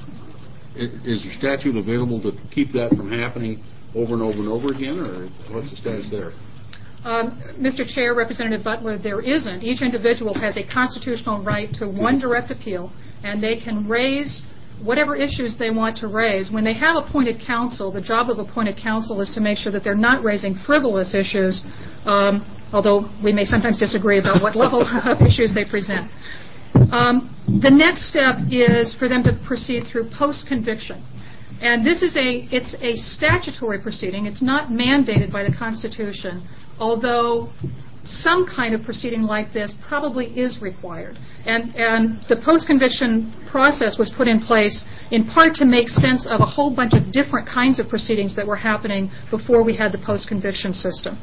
is there statute available to keep that from happening over and over and over again, or what's the status there? Um, Mister Chair, Representative Butler, there isn't. Each individual has a constitutional right to one direct appeal, and they can raise whatever issues they want to raise. When they have appointed counsel, the job of appointed counsel is to make sure that they're not raising frivolous issues, um, although we may sometimes disagree about what level of issues they present. Um, the next step is for them to proceed through post-conviction. And this is a, it's a statutory proceeding. It's not mandated by the Constitution, although some kind of proceeding like this probably is required. And, and the post-conviction process was put in place in part to make sense of a whole bunch of different kinds of proceedings that were happening before we had the post-conviction system.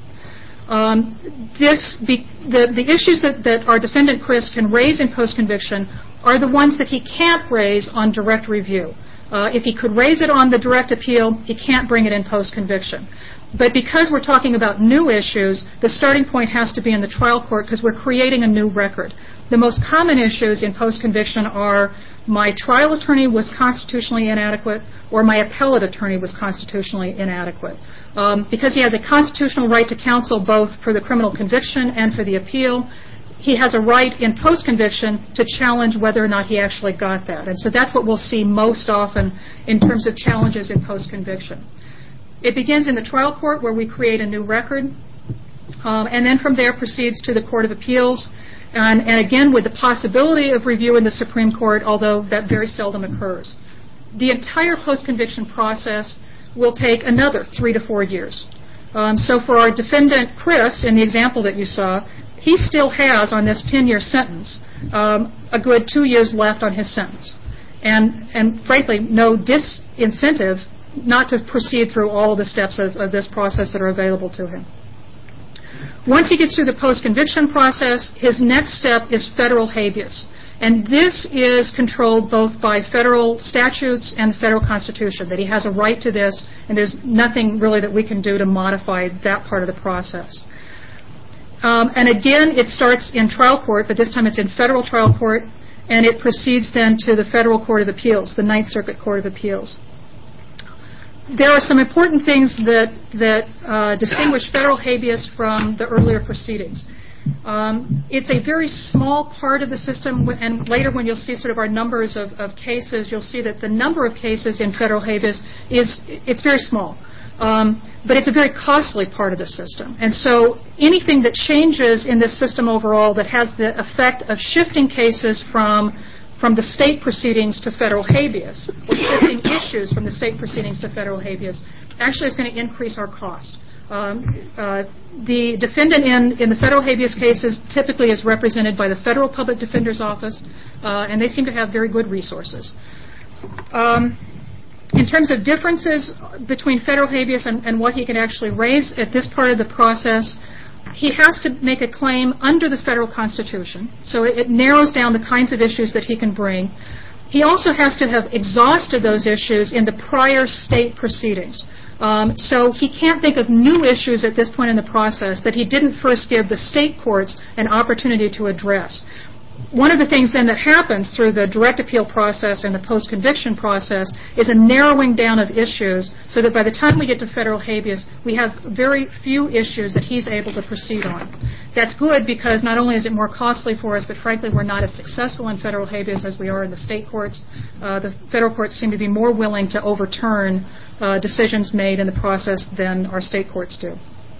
Um, this be, the, the issues that, that our defendant, Chris, can raise in post-conviction are the ones that he can't raise on direct review. Uh, if he could raise it on the direct appeal, he can't bring it in post-conviction. But because we're talking about new issues, the starting point has to be in the trial court because we're creating a new record. The most common issues in post-conviction are my trial attorney was constitutionally inadequate or my appellate attorney was constitutionally inadequate. Um, because he has a constitutional right to counsel both for the criminal conviction and for the appeal, he has a right in post-conviction to challenge whether or not he actually got that. And so that's what we'll see most often in terms of challenges in post-conviction. It begins in the trial court where we create a new record, um, and then from there proceeds to the Court of Appeals, and, and again with the possibility of review in the Supreme Court, although that very seldom occurs. The entire post-conviction process will take another three to four years. Um, so for our defendant, Chris, in the example that you saw, he still has on this ten-year sentence um, a good two years left on his sentence. And, and frankly, no disincentive not to proceed through all of the steps of, of this process that are available to him. Once he gets through the post-conviction process, his next step is federal habeas. And this is controlled both by federal statutes and the federal Constitution, that he has a right to this, and there's nothing really that we can do to modify that part of the process. Um, and again, it starts in trial court, but this time it's in federal trial court, and it proceeds then to the Federal Court of Appeals, the Ninth Circuit Court of Appeals. There are some important things that, that uh, distinguish federal habeas from the earlier proceedings. Um, it's a very small part of the system, and later when you'll see sort of our numbers of, of cases, you'll see that the number of cases in federal habeas is it's very small. Um, but it's a very costly part of the system. And so anything that changes in this system overall that has the effect of shifting cases from from the state proceedings to federal habeas, or shifting issues from the state proceedings to federal habeas, actually is going to increase our cost. Um, uh, the defendant in, in the federal habeas cases typically is represented by the Federal Public Defender's Office, uh, and they seem to have very good resources. Um, in terms of differences between federal habeas and, and what he can actually raise at this part of the process, he has to make a claim under the federal Constitution, so it, it narrows down the kinds of issues that he can bring. He also has to have exhausted those issues in the prior state proceedings. Um, so he can't think of new issues at this point in the process that he didn't first give the state courts an opportunity to address. One of the things then that happens through the direct appeal process and the post-conviction process is a narrowing down of issues so that by the time we get to federal habeas, we have very few issues that he's able to proceed on. That's good because not only is it more costly for us, but frankly we're not as successful in federal habeas as we are in the state courts. Uh, the federal courts seem to be more willing to overturn uh, decisions made in the process than our state courts do.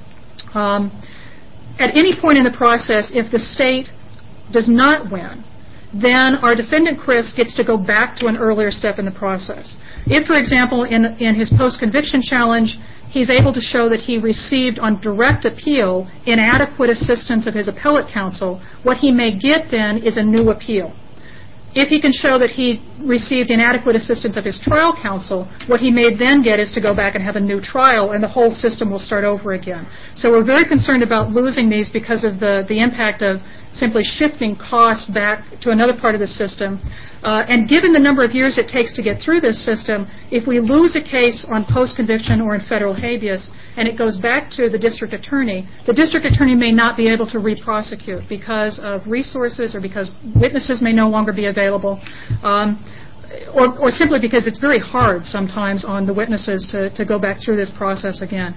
Um, at any point in the process, if the state does not win, then our defendant, Chris, gets to go back to an earlier step in the process. If, for example, in, in his post-conviction challenge, he's able to show that he received on direct appeal inadequate assistance of his appellate counsel, what he may get then is a new appeal. If he can show that he received inadequate assistance of his trial counsel, what he may then get is to go back and have a new trial, and the whole system will start over again. So we're very concerned about losing these because of the, the impact of simply shifting costs back to another part of the system. Uh, and given the number of years it takes to get through this system, if we lose a case on post-conviction or in federal habeas and it goes back to the district attorney, the district attorney may not be able to re-prosecute because of resources or because witnesses may no longer be available, um, or, or simply because it's very hard sometimes on the witnesses to, to go back through this process again.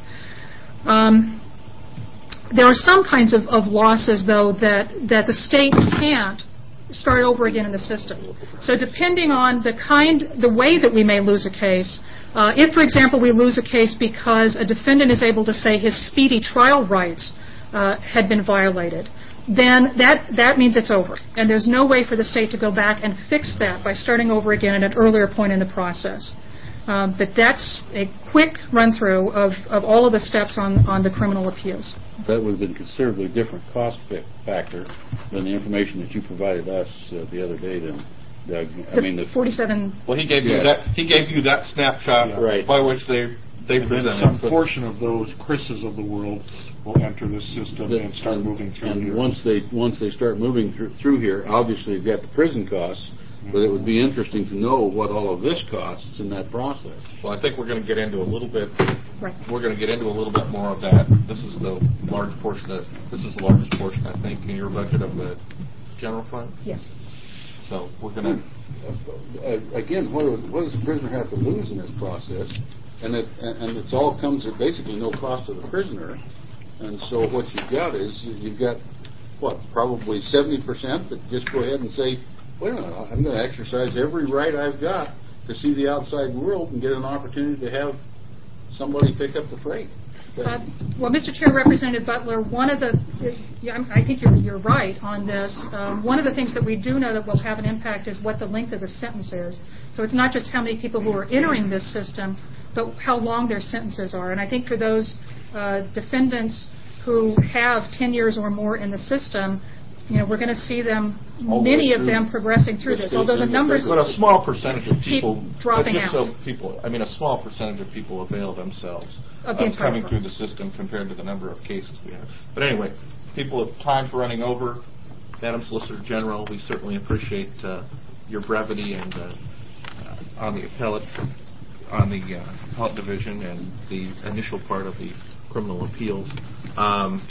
Um, There are some kinds of, of losses, though, that, that the state can't start over again in the system. So depending on the kind, the way that we may lose a case, uh, if, for example, we lose a case because a defendant is able to say his speedy trial rights uh, had been violated, then that, that means it's over. And there's no way for the state to go back and fix that by starting over again at an earlier point in the process. Um, but that's a quick run-through of, of all of the steps on, on the criminal appeals. That would have been considerably different cost factor than the information that you provided us uh, the other day. Then, Doug. I the mean, the forty-seven. Well, he gave yes. you that. He gave you that snapshot yeah. right. by which they they and then presented. some portion of those Chris's of the world will enter this system the, and start and, moving through and here. once they once they start moving through, through here, obviously you've got the prison costs. But it would be interesting to know what all of this costs in that process. Well, I think we're going to get into a little bit. Right. We're going to get into a little bit more of that. This is the large portion. Of, this is the largest portion, I think, in your budget of the general fund. Yes. So we're going to. Uh, again, what, what does the prisoner have to lose in this process? And it and, and it's all comes at basically no cost to the prisoner. And so what you've got is you've got what probably seventy percent that just go ahead and say, wait a minute, I'm going to exercise every right I've got to see the outside world and get an opportunity to have somebody pick up the freight. Uh, well, Mister Chair, Representative Butler, one of the, yeah, I think you're, you're right on this. Um, one of the things that we do know that will have an impact is what the length of the sentence is. So it's not just how many people who are entering this system, but how long their sentences are. And I think for those uh, defendants who have ten years or more in the system, you know, we're going to see them, All many the of them progressing through this, although the numbers But a small percentage of keep people, dropping but just out. so people, I mean, a small percentage of people avail themselves Of of, the entire coming program. through the system compared to the number of cases we have. But anyway, people have time's running over. Madam Solicitor General, we certainly appreciate uh, your brevity and uh, uh, on the appellate, on the uh, appellate division and the initial part of the criminal appeals. Um,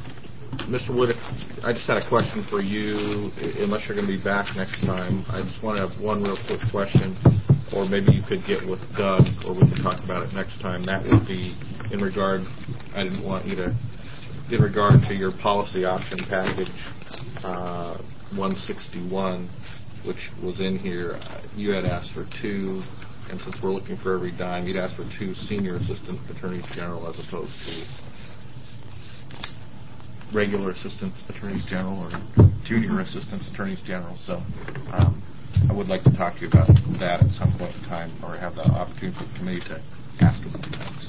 Mister Wood, I just had a question for you, unless you're going to be back next time. I just want to have one real quick question, or maybe you could get with Doug, or we can talk about it next time. That would be in regard, I didn't want you to in regard to your policy option package, uh, one sixty-one, which was in here, uh, you had asked for two, and since we're looking for every dime, you'd asked for two senior assistant attorneys general as opposed to regular assistant attorneys general or junior assistant attorneys general. So um, I would like to talk to you about that at some point in time, or have the opportunity for the committee to ask about that.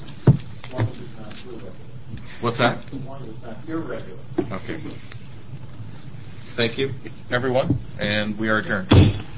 What's that? Irregular. Okay. Thank you, everyone, and we are adjourned.